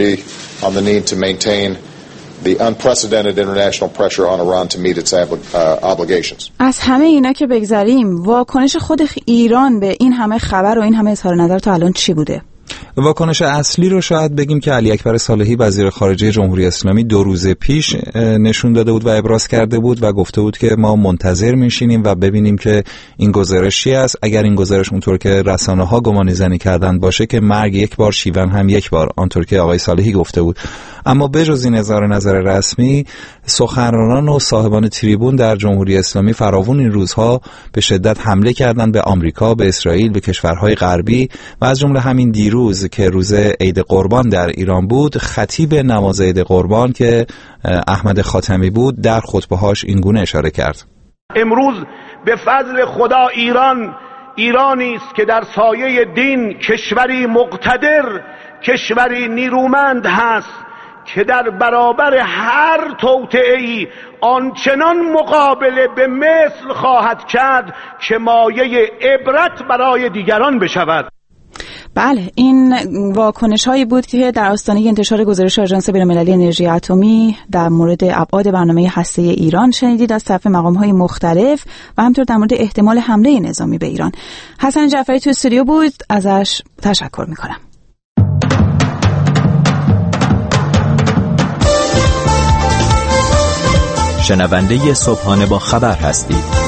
از همه اینا که بگذریم، واکنش خود ایران به این همه خبر و این همه اظهار نظر تا الان چی بوده؟ واکنش اصلی رو شاید بگیم که علی اکبر صالحی وزیر خارجه جمهوری اسلامی 2 روز پیش نشون داده بود و ابراز کرده بود و گفته بود که ما منتظر میشینیم و ببینیم که این گزارش چی است. اگر این گزارش اونطور که رسانه‌ها گمانی زنی کردن باشه که مرگ یک بار، شیون هم یک بار، آنطور که آقای صالحی گفته بود. اما بجز این اظهار نظر رسمی، سخنرانان و صاحبان تریبون در جمهوری اسلامی فراوون این روزها به شدت حمله کردند به آمریکا، به اسرائیل، به کشورهای غربی و از جمله همین دیروز که روز عید قربان در ایران بود، خطیب نماز عید قربان که احمد خاتمی بود در خطبه‌هاش این گونه اشاره کرد: امروز به فضل خدا ایرانی است که در سایه دین کشوری مقتدر، کشوری نیرومند هست که در برابر هر توطئه‌ای آنچنان مقابله به مثل خواهد کرد که مایه عبرت برای دیگران بشود. بله، این واکنش هایی بود که در آستانه انتشار گزارش آژانس بین‌المللی انرژی اتمی در مورد ابعاد برنامه هسته ایران شنیدید از طرف مقام های مختلف و همطور در مورد احتمال حمله نظامی به ایران. حسن جعفری تو استودیو بود، ازش تشکر میکنم. شنونده صبحانه با خبر هستید.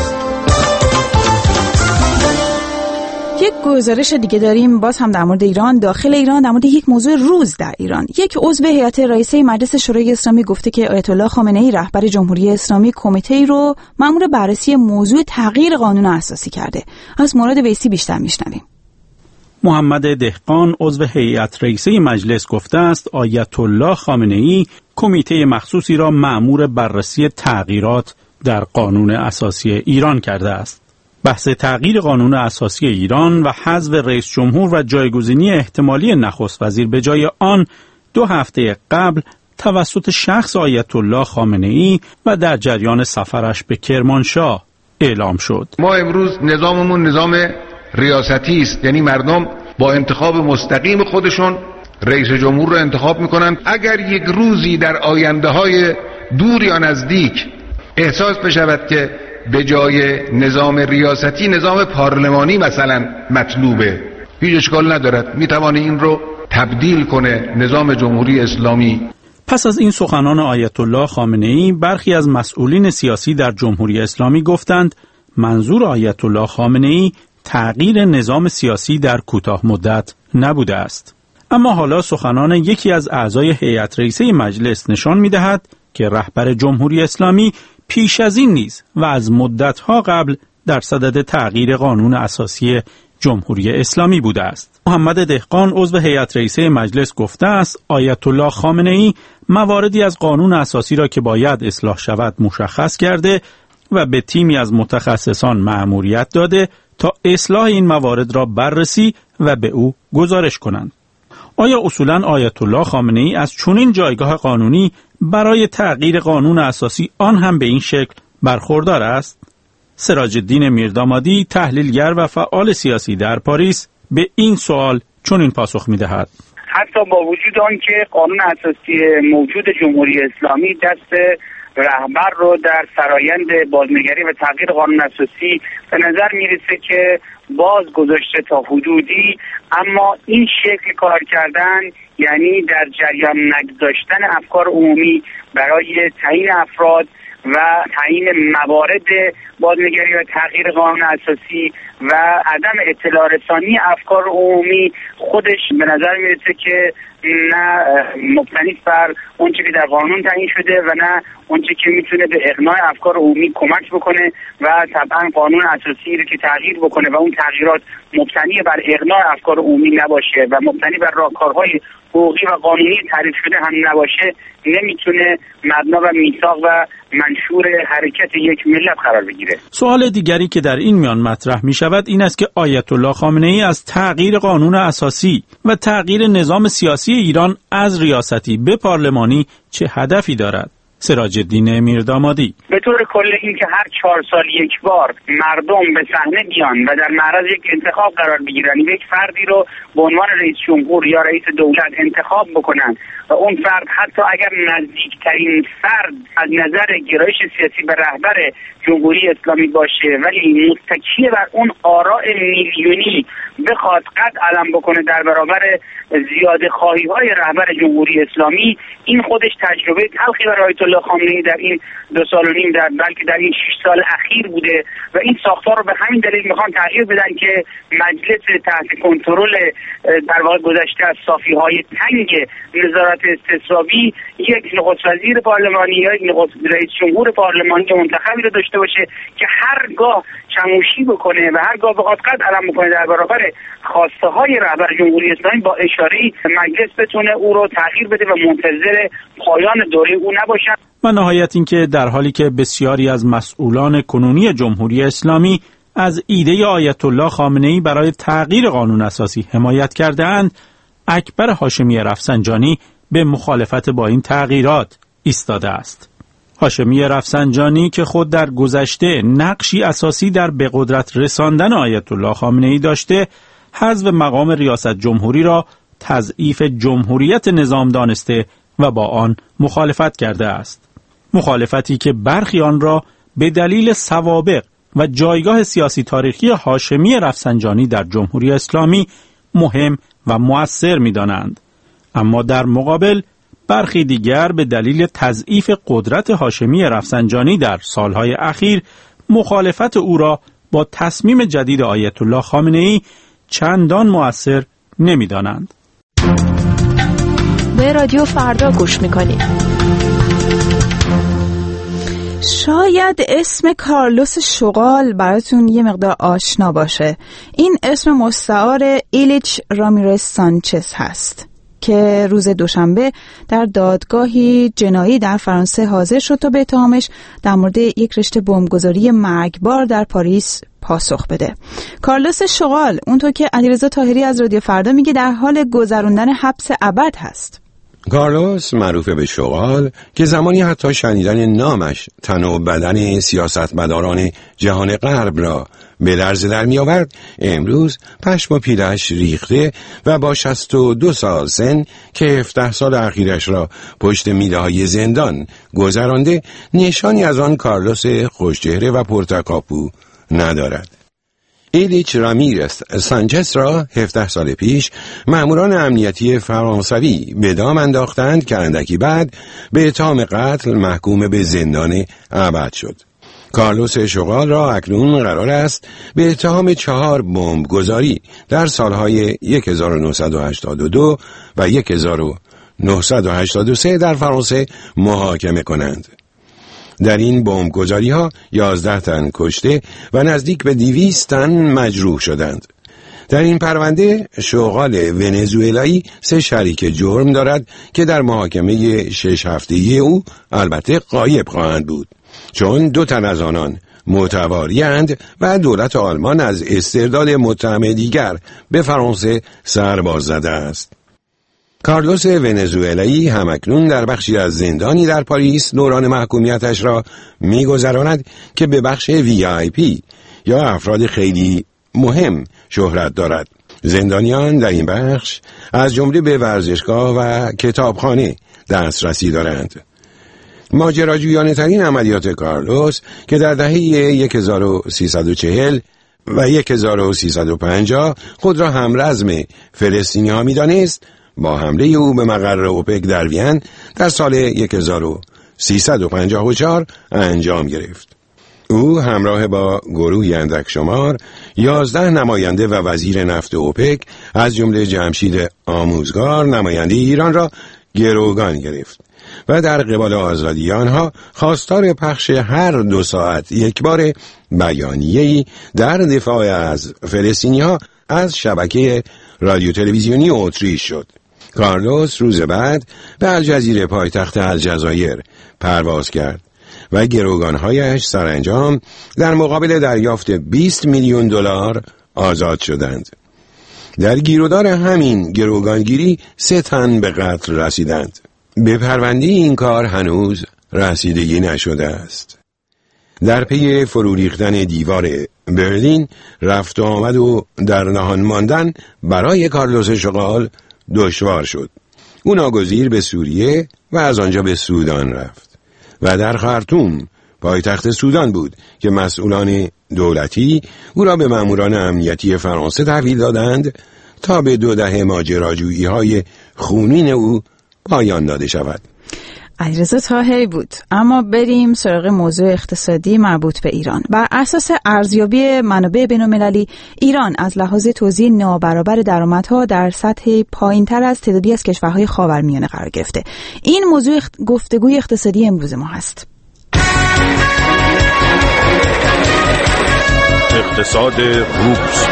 یک گزارش دیگه داریم، باز هم در مورد ایران. داخل ایران در مورد یک موضوع روز در ایران، یک عضو هیئت رئیسه مجلس شورای اسلامی گفته که آیت الله خامنه‌ای رهبر جمهوری اسلامی کمیته‌ای رو مأمور بررسی موضوع تغییر قانون اساسی کرده. از مراد ویسی بیشتر میشنویم. محمد دهقان عضو هیئت رئیسه مجلس گفته است آیت الله خامنه‌ای کمیته مخصوصی را مأمور بررسی تغییرات در قانون اساسی ایران کرده است. بحث تغییر قانون اساسی ایران و حذف رئیس جمهور و جایگزینی احتمالی نخست وزیر به جای آن 2 هفته قبل توسط شخص آیت الله خامنه‌ای و در جریان سفرش به کرمانشاه اعلام شد. ما امروز نظاممون نظام ریاستی است، یعنی مردم با انتخاب مستقیم خودشون رئیس جمهور رو انتخاب میکنن. اگر یک روزی در آینده‌های دور یا نزدیک احساس بشود که به جای نظام ریاستی نظام پارلمانی مثلا مطلوبه، هیچ اشکال ندارد، میتوانه این رو تبدیل کنه نظام جمهوری اسلامی. پس از این سخنان آیت الله خامنه‌ای، برخی از مسئولین سیاسی در جمهوری اسلامی گفتند منظور آیت الله خامنه‌ای تغییر نظام سیاسی در کوتاه مدت نبوده است. اما حالا سخنان یکی از اعضای هیئت رئیسه مجلس نشان می‌دهد که رهبر جمهوری اسلامی پیش از این نیز و از مدت‌ها قبل در صدد تغییر قانون اساسی جمهوری اسلامی بوده است. محمد دهقان عضو هیئت رئیسه مجلس گفته است آیت الله خامنه‌ای مواردی از قانون اساسی را که باید اصلاح شود مشخص کرده و به تیمی از متخصصان مأموریت داده تا اصلاح این موارد را بررسی و به او گزارش کنند. آیا اصولاً آیت الله خامنه‌ای از چنین جایگاه قانونی برای تغییر قانون اساسی آن هم به این شکل برخوردار است؟ سراج الدین میردامادی، تحلیلگر و فعال سیاسی در پاریس، به این سوال چنین پاسخ می‌دهد: حتی با وجود آنکه قانون اساسی موجود جمهوری اسلامی دست رهبر رو در فرایند بازنگری و تغییر قانون اساسی به نظر میرسه که باز گذاشته تا حدودی، اما این شکل کار کردن یعنی در جریان نگذاشتن افکار عمومی برای تعیین افراد و تعیین موارد بازنگری و تغییر قانون اساسی و عدم اطلاع رسانی افکار عمومی خودش به نظر میرسه که نه مبتنی بر اونچه که در قانون تعیین شده و نه اونچه که میتونه به اقناع افکار عمومی کمک بکنه و طبعا قانون اساسی رو که تغییر بکنه و اون تغییرات مبتنی بر اقناع افکار عمومی نباشه و مبتنی بر راهکارهای حقوقی و قانونی تعریف شده هم نباشه، نمیتونه مبنا و میثاق و منشور حرکت یک ملت قرار بگیره. سوال دیگری که در این میان مطرح می شود این است که آیت الله خامنه‌ای از تغییر قانون اساسی و تغییر نظام سیاسی ایران از ریاستی به پارلمانی چه هدفی دارد؟ سراج الدین میردامادی: به طور کل این که هر 4 سال یک بار مردم به صحنه بیان و در معرض یک انتخاب قرار بگیرن، یک فردی رو به عنوان رئیس جمهور یا رئیس دولت انتخاب بکنن و اون فرد حتی اگر نزدیکترین فرد از نظر گرایش سیاسی به رهبر جمهوری اسلامی باشه ولی متکی بر اون آراء میلیونی بخواد قد علم بکنه در برابر زیاده خواهی های رهبر جمهوری اسلامی، این خودش تجربه تلخی برای آیت الله خامنه‌ای در این 2.5 سال بلکه در این 6 سال اخیر بوده و این ساختار رو به همین دلیل میخوان تغییر بدن که مجلس تحت کنترل در واقع گذشته از صافی های تنگ نظارت استصوابی یک نخست وزیر پارلمانی یا یک رئیس جمهور پارلمانی منتخبی رو داشته باشه که هرگاه چموشی بکنه و هرگاه بخواد قد علم بکنه در برابر خواسته های رهبر جمهوری اسلامی با اشاره‌ای مجلس بتونه او رو تغییر بده و منتظر پایان دوره او نباشن. و نهایت این که در حالی که بسیاری از مسئولان کنونی جمهوری اسلامی از ایده آیت الله خامنه‌ای برای تغییر قانون اساسی حمایت کرده‌اند، اکبر هاشمی رفسنجانی به مخالفت با این تغییرات ایستاده است. هاشمی رفسنجانی که خود در گذشته نقشی اساسی در به قدرت رساندن آیت الله خامنه‌ای داشته، حذف مقام ریاست جمهوری را تضعیف جمهوریت نظام دانسته و با آن مخالفت کرده است. مخالفتی که برخی آن را به دلیل سوابق و جایگاه سیاسی تاریخی هاشمی رفسنجانی در جمهوری اسلامی مهم و مؤثر می‌دانند. اما در مقابل برخی دیگر به دلیل تضعیف قدرت هاشمی رفسنجانی در سالهای اخیر مخالفت او را با تصمیم جدید آیت الله خامنه‌ای چندان مؤثر نمی‌دانند. به رادیو فردا گوش می‌کنید. شاید اسم کارلوس شغال براتون یه مقدار آشنا باشه. این اسم مستعار ایلیچ رامیرز سانچز هست که روز دوشنبه در دادگاهی جنایی در فرانسه حاضر شد تا به اتهامش در مورد یک رشته بمبگذاری مرگبار در پاریس پاسخ بده. کارلوس شغال، اونطور که علیرضا طاهری از رادیو فردا میگه، در حال گذراندن حبس ابد هست. کارلوس، معروف به شغال، که زمانی حتی شنیدن نامش تن و بدن سیاستمداران جهان غرب را به لرزه در می آورد، امروز پشم و پیلش ریخته و با 62 سال سن که 17 سال اخیرش را پشت میله های زندان گذرانده، نشانی از آن کارلوس خوشچهره و پرتکاپو ندارد. ایلیچ رامیرز سانچز را 17 سال پیش ماموران امنیتی فرانسوی به دام انداختند که اندکی بعد به اتهام قتل محکوم به زندان ابد شد. کارلوس شغال را اکنون قرار است به اتهام 4 بمبگذاری در سالهای 1982 و 1983 در فرانسه محاکمه کنند. در این بمبگذاری‌ها 11 تن کشته و نزدیک به 200 تن مجروح شدند. در این پرونده شغال ونزوئلایی 3 شریک جرم دارد که در محاکمه 6 هفته‌ای او البته غایب خواهند بود، چون 2 تن از آنان متواری‌اند و دولت آلمان از استرداد متهم دیگر به فرانسه سر باز زده است. کارلوس ونزوئلایی همکنون در بخشی از زندانی در پاریس دوران محکومیتش را می‌گذراند که به بخش VIP یا افراد خیلی مهم شهرت دارد. زندانیان در این بخش از جمله به ورزشگاه و کتابخانه دسترسی دارند. ماجراجویانه ترین عملیات کارلوس که در دهه 1340 و 1350 خود را همرزم فلسطینی‌ها می‌دانست، با حمله او به مقر اوپک در وین در سال 1354 انجام گرفت. او همراه با گروهی اندک شمار 11 نماینده و وزیر نفت اوپک از جمله جمشید آموزگار نماینده ایران را گروگان گرفت و در قبال آزادی آنها خواستار پخش هر 2 ساعت یک بار بیانیه‌ای در دفاع از فلسطینی‌ها از شبکه رادیو تلویزیونی اتریش شد. کارلوس روز بعد به الجزیره پایتخت الجزایر پرواز کرد و گروگانهایش سرانجام در مقابل دریافت 20 میلیون دلار آزاد شدند. در گیرودار همین گروگانگیری 3 تن به قتل رسیدند. به پرونده این کار هنوز رسیدگی نشده است. در پی فرو ریختن دیوار برلین رفت و آمد و در نهان ماندن برای کارلوس شغال دشوار شد. او ناگزیر به سوریه و از آنجا به سودان رفت و در خرطوم پایتخت سودان بود که مسئولان دولتی او را به ماموران امنیتی فرانسه تحویل دادند تا به 2 دهه ماجراجویی‌های خونین او پایان داده شود. علیرضا طاهری بود. اما بریم سراغ موضوع اقتصادی مربوط به ایران. بر اساس ارزیابی منابع بین‌المللی، ایران از لحاظ توزیع نابرابر درآمدها در سطح پایین‌تر از تعدادی از کشورهای خاورمیانه قرار گرفته. این موضوع گفتگوی اقتصادی امروز ما هست. اقتصاد روز.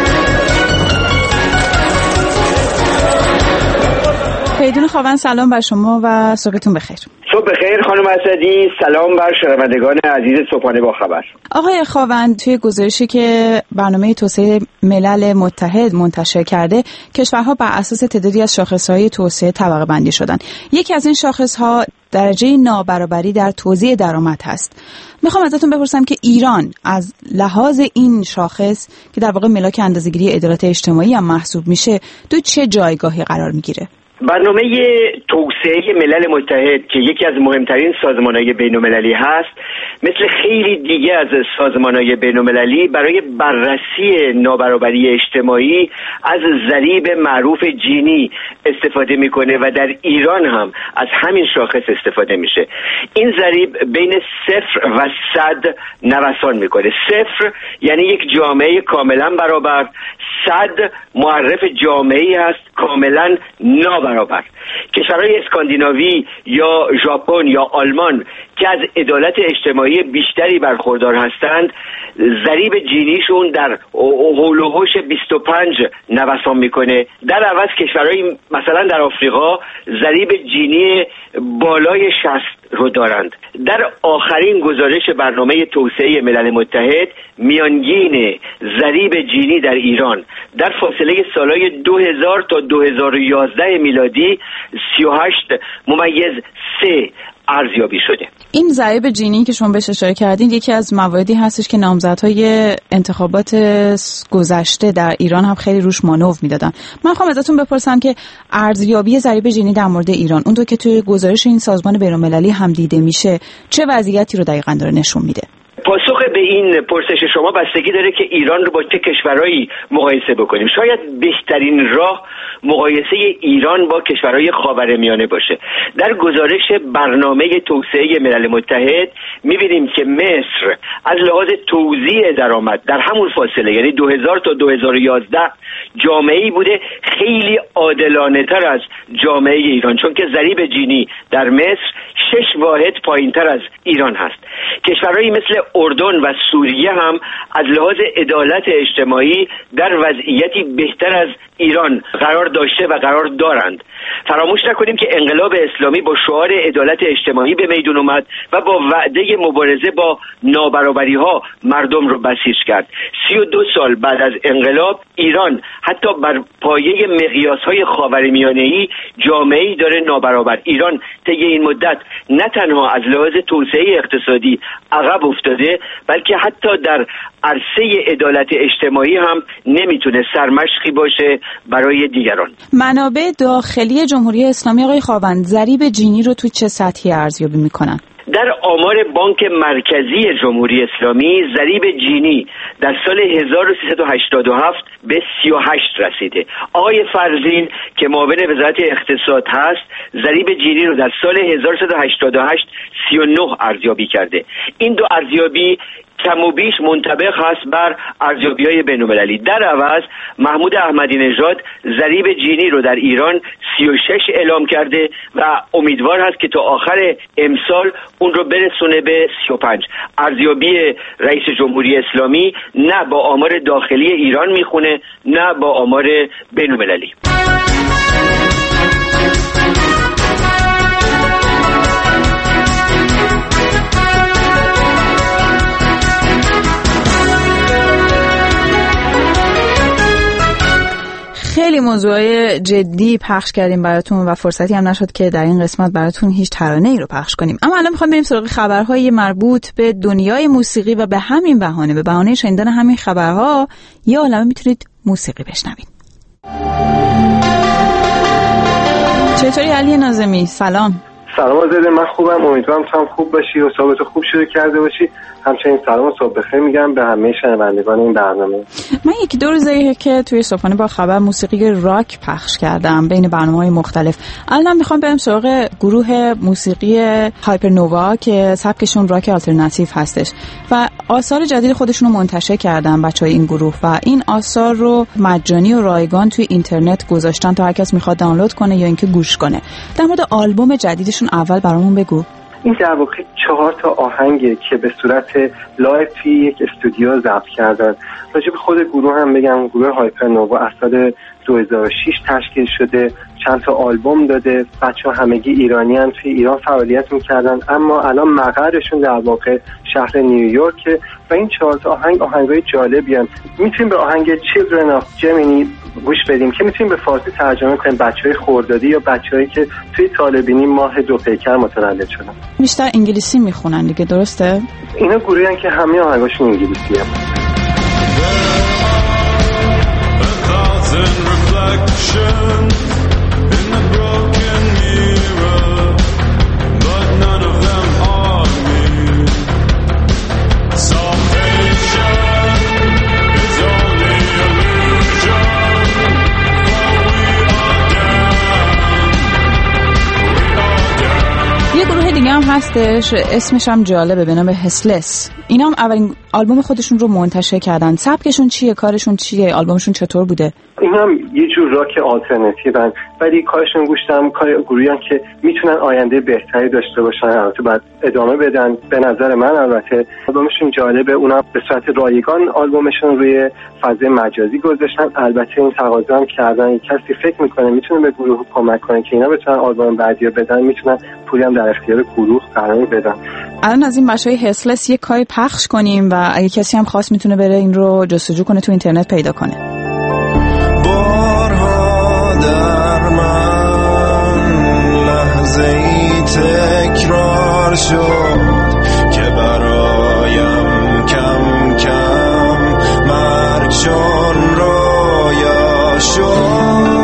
فریدون خاوند، سلام بر شما و صبحتون بخیر. صبح بخیر خانم اسدی، سلام بر شنوندگان عزیز صبحانه با خبر. آقای خاوند، توی گزارشی که برنامه توسعه ملل متحد منتشر کرده، کشورها بر اساس تعدادی از شاخص‌های توسعه طبقه بندی شدن. یکی از این شاخص‌ها درجه نابرابری در توزیع درآمد هست. میخوام ازتون بپرسم که ایران از لحاظ این شاخص که در واقع ملاک اندازه‌گیری عدالت اجتماعی هم محسوب میشه، تو چه جایگاهی قرار میگیره؟ برنامه توسعه ملل متحد که یکی از مهمترین سازمان‌های بین‌المللی هست، مثل خیلی دیگه از سازمان‌های بین‌المللی برای بررسی نابرابری اجتماعی از ضریب معروف جینی استفاده میکنه و در ایران هم از همین شاخص استفاده میشه. این ضریب بین 0 و 100 نوسان میکنه. 0 یعنی یک جامعه کاملا برابر، 100 معرف جامعه‌ای هست کاملا نابرابر. کشورهای اسکاندیناوی یا ژاپن یا آلمان که از عدالت اجتماعی بیشتری برخوردار هستند، ضریب جینیشون در حول و حوش 25 نوسان میکنه. در عوض کشورهای مثلا در آفریقا ضریب جینی بالای 60 رو دارند. در آخرین گزارش برنامه توسعه ملل متحد، میانگین ضریب جینی در ایران در فاصله سالهای 2000 تا 2011 میلادی 38.3 ارزیابی شده. این ضریب جینی که شما بهش اشاره کردین یکی از مواردی هستش که نامزدهای انتخابات گذشته در ایران هم خیلی روش مانور میدادن. من خواهم ازتون بپرسم که ارزیابی ضریب جینی در مورد ایران، اونطور که توی گزارش این سازمان بین‌المللی هم دیده میشه، چه وضعیتی رو دقیقاً داره نشون میده؟ پاسخ به این پرسش شما بستگی داره که ایران رو با چه کشورهایی مقایسه بکنیم. شاید بهترین راه مقایسه ایران با کشورهای خاورمیانه باشه. در گزارش برنامه توسعه ملل متحد می‌بینیم که مصر از لحاظ توزیع درآمد در همون فاصله، یعنی 2000 تا 2011، جامعه‌ای بوده خیلی عادلانه‌تر از جامعه ایران، چون که ضریب جینی در مصر 6 واحد پایین‌تر از ایران هست. کشورهایی مثل اردن و سوریه هم از لحاظ عدالت اجتماعی در وضعیتی بهتر از ایران قرار داشته و قرار دارند. فراموش نکنیم که انقلاب اسلامی با شعار عدالت اجتماعی به میدون اومد و با وعده مبارزه با نابرابری‌ها مردم رو بسیج کرد. 32 سال بعد از انقلاب ایران حتی بر پایه مقیاس‌های خاورمیانه‌ای جامعه‌ای داره نابرابر. ایران طی این مدت نه تنها از لحاظ توسعه اقتصادی عقب افتاده، بلکه حتی در عرصه عدالت اجتماعی هم نمیتونه سرمشقی باشه برای دیگران. منابع داخلی جمهوری اسلامی آقای خاوند ضریب جینی رو تو چه سطحی ارزیابی میکنن؟ در آمار بانک مرکزی جمهوری اسلامی ضریب جینی در سال 1387 به 38 رسیده. آقای فرزین که معاون وزارت اقتصاد هست، ضریب جینی رو در سال 1388 39 ارزیابی کرده. این دو ارزیابی کم و بیش منطبق هست بر ارزیابی‌های بین‌المللی. در عوض محمود احمدی نژاد ضریب جینی رو در ایران 36 اعلام کرده و امیدوار هست که تا آخر امسال اون رو برسونه به 35. ارزیابی رئیس جمهوری اسلامی نه با آمار داخلی ایران میخونه نه با آمار بین‌المللی. خیلی موضوعای جدی پخش کردیم براتون و فرصتی هم نشد که در این قسمت براتون هیچ ترانه‌ای رو پخش کنیم. اما الان می‌خوام بریم سراغ خبرهای مربوط به دنیای موسیقی و به همین بهانه، به بهانه شنیدن همین خبرها، یه عالمه میتونید موسیقی بشنوید. چطوری علی ناظمی؟ سلام. سلام آزاده، من خوبم، امیدوارم تو هم خوب باشی و صحبت خوب شروع کرده باشی. همچنین سلام و صبح بخیر میگم به همه شنوندگان این برنامه. من یکی دو روزه که توی صبحانه با خبر موسیقی راک پخش کردم بین برنامه‌های مختلف. الان میخوام بریم سراغ گروه موسیقی هایپرنووا که سبکشون راک آلترناتیو هستش و آثار جدید خودشون رو منتشر کردن بچهای این گروه و این آثار رو مجانی و رایگان توی اینترنت گذاشتن تا هر کس میخواد دانلود کنه یا اینکه گوش کنه. در مورد آلبوم جدیدشون اول برامون بگو. این در واقع 4 آهنگه که به صورت لایو توی یک استودیو ضبط کردن. راجع به خود گروه هم بگم، گروه هایپرنووا از سال 2006 تشکیل شده، چند تا آلبوم داده، بچه‌ها همگی ایرانیان، توی ایران فعالیت می‌کردن اما الان مقرشون در واقع شهر نیویورک و این 4 آهنگای جالبی ان. میتونیم به آهنگ Children of Gemini گوش بدیم که میتونیم به فارسی ترجمه کنیم بچهای خردادی یا بچه‌هایی که توی طالبینی ماه دو پیکر متولد شدن. بیشتر انگلیسی میخونن دیگه، درسته؟ اینا گروهی ان که همه آهنگاشون انگلیسیه. دیگه هم هستش اسمش هم جالبه به نام هسلس. اینا هم اولین آلبوم خودشون رو منتشر کردن. سبکشون چیه؟ کارشون چیه؟ آلبومشون چطور بوده؟ اینا هم یه جور راک آلترناتیون ولی کارشون گوشتم کار گروهیان که میتونن آینده بهتری داشته باشن، البته بعد ادامه بدن. به نظر من البته آلبومشون جالبه، اونا به صورت رایگان آلبومشون روی فضای مجازی گذاشتن. البته این تقاضا هم کردن کسی فکر میکنه میتونه به گروه کمک کنه که اینا بتونن آلبوم بعدی رو بدن، میتونن پولی هم در اختیار گروه قرار بدن. الان از این بچهای هسلس یک کاری پخش کنیم و اگه کسی هم خواست میتونه بره این رو جستجو کنه تو اینترنت پیدا کنه. بارها در من لحظه‌ای تکرار شد که برایم کم کم مرگ چون رویا شد.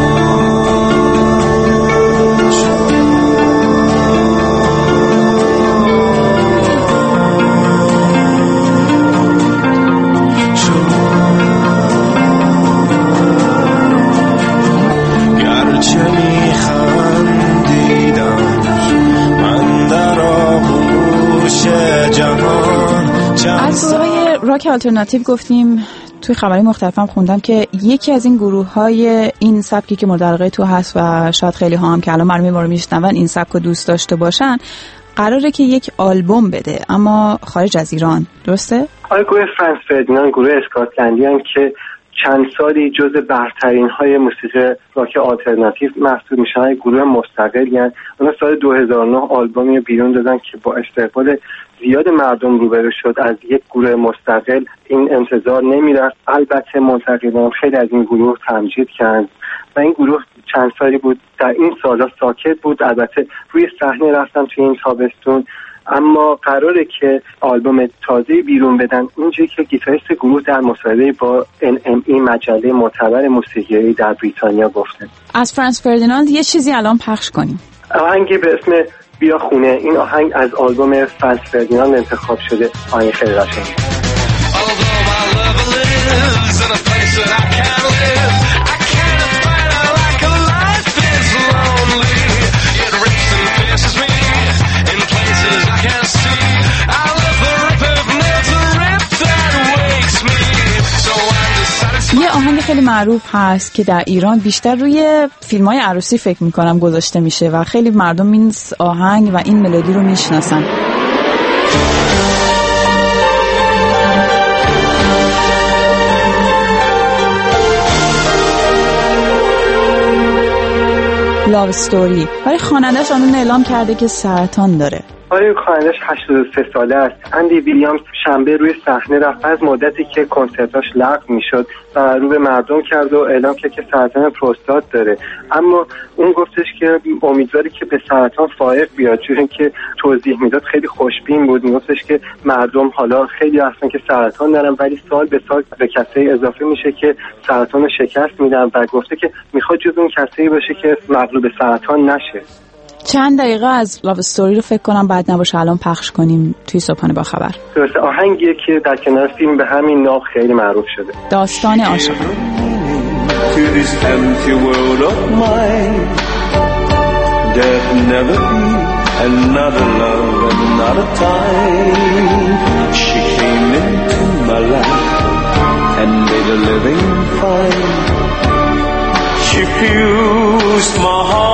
راک آلترناتیو گفتیم، توی خبری مختلف هم خوندم که یکی از این گروه‌های این سبکی که مورد علاقه تو هست و شاید خیلی ها هم که الان برنامه ما رو میشنون این سبک رو دوست داشته باشن، قراره که یک آلبوم بده اما خارج از ایران، درسته؟ گروه فرانس فردیناند، گروه اسکاتلندی هستند که چند سالی جزو برترین های موسیقی راک آلترناتیو محسوب میشن. گروه مستقلی هستند. اونا سال 2009 آلبومی بیرون دادن که با استقبال زیاد مردم روبرو شد. از یک گروه مستقل این انتظار نمیرفت. البته منتقدان خیلی از این گروه تمجید کردند و این گروه چند سالی بود در این سالا ساکت بود. البته روی صحنه رفتن توی این تابستون، اما قراره که آلبوم تازه بیرون بدن. اینجایی که گیتاریست گروه در مصاحبه با NME مجله معتبر موسیقی در بریتانیا گفته. از فرانس فردیناند یه چیزی الان پخش کنیم. آهنگی به اسم بیا خونه. این آهنگ از آلبوم فرانس فردیناند انتخاب شده. آهنگ خیلی قشنگه. یه آهنگ خیلی معروف هست که در ایران بیشتر روی فیلم‌های عروسی فکر می‌کنم گذاشته میشه و خیلی مردم این آهنگ و این ملودی رو میشناسن. لاو استوری. برای خواننده‌اش اون اعلام کرده که سرطان داره. آره خواننده‌اش 83 ساله است. اندی ویلیامز شنبه روی صحنه رفت از مدتی که کنسرتاش لغو میشد و رو به مردم کرد و اعلام کرد که سرطان پروستات داره، اما اون گفتش که امیدواره که به سرطان فائق بیاد، چون که توضیح میداد خیلی خوشبین بود. میگفتش که مردم حالا خیلی هستن که سرطان دارن ولی سال به سال به کسایی اضافه میشه که سرطان رو شکست میدن و گفته که میخواد جز اون کسایی باشه که مغلوب سرطان نشه. چند دقیقه از لاو استوری رو فکر کنم بعد نباشه الان پخش کنیم توی صبحانه با خبر. درسته، آهنگیه که در کنار فیلم به همین نام خیلی معروف شده. داستان عاشقان. She fused my heart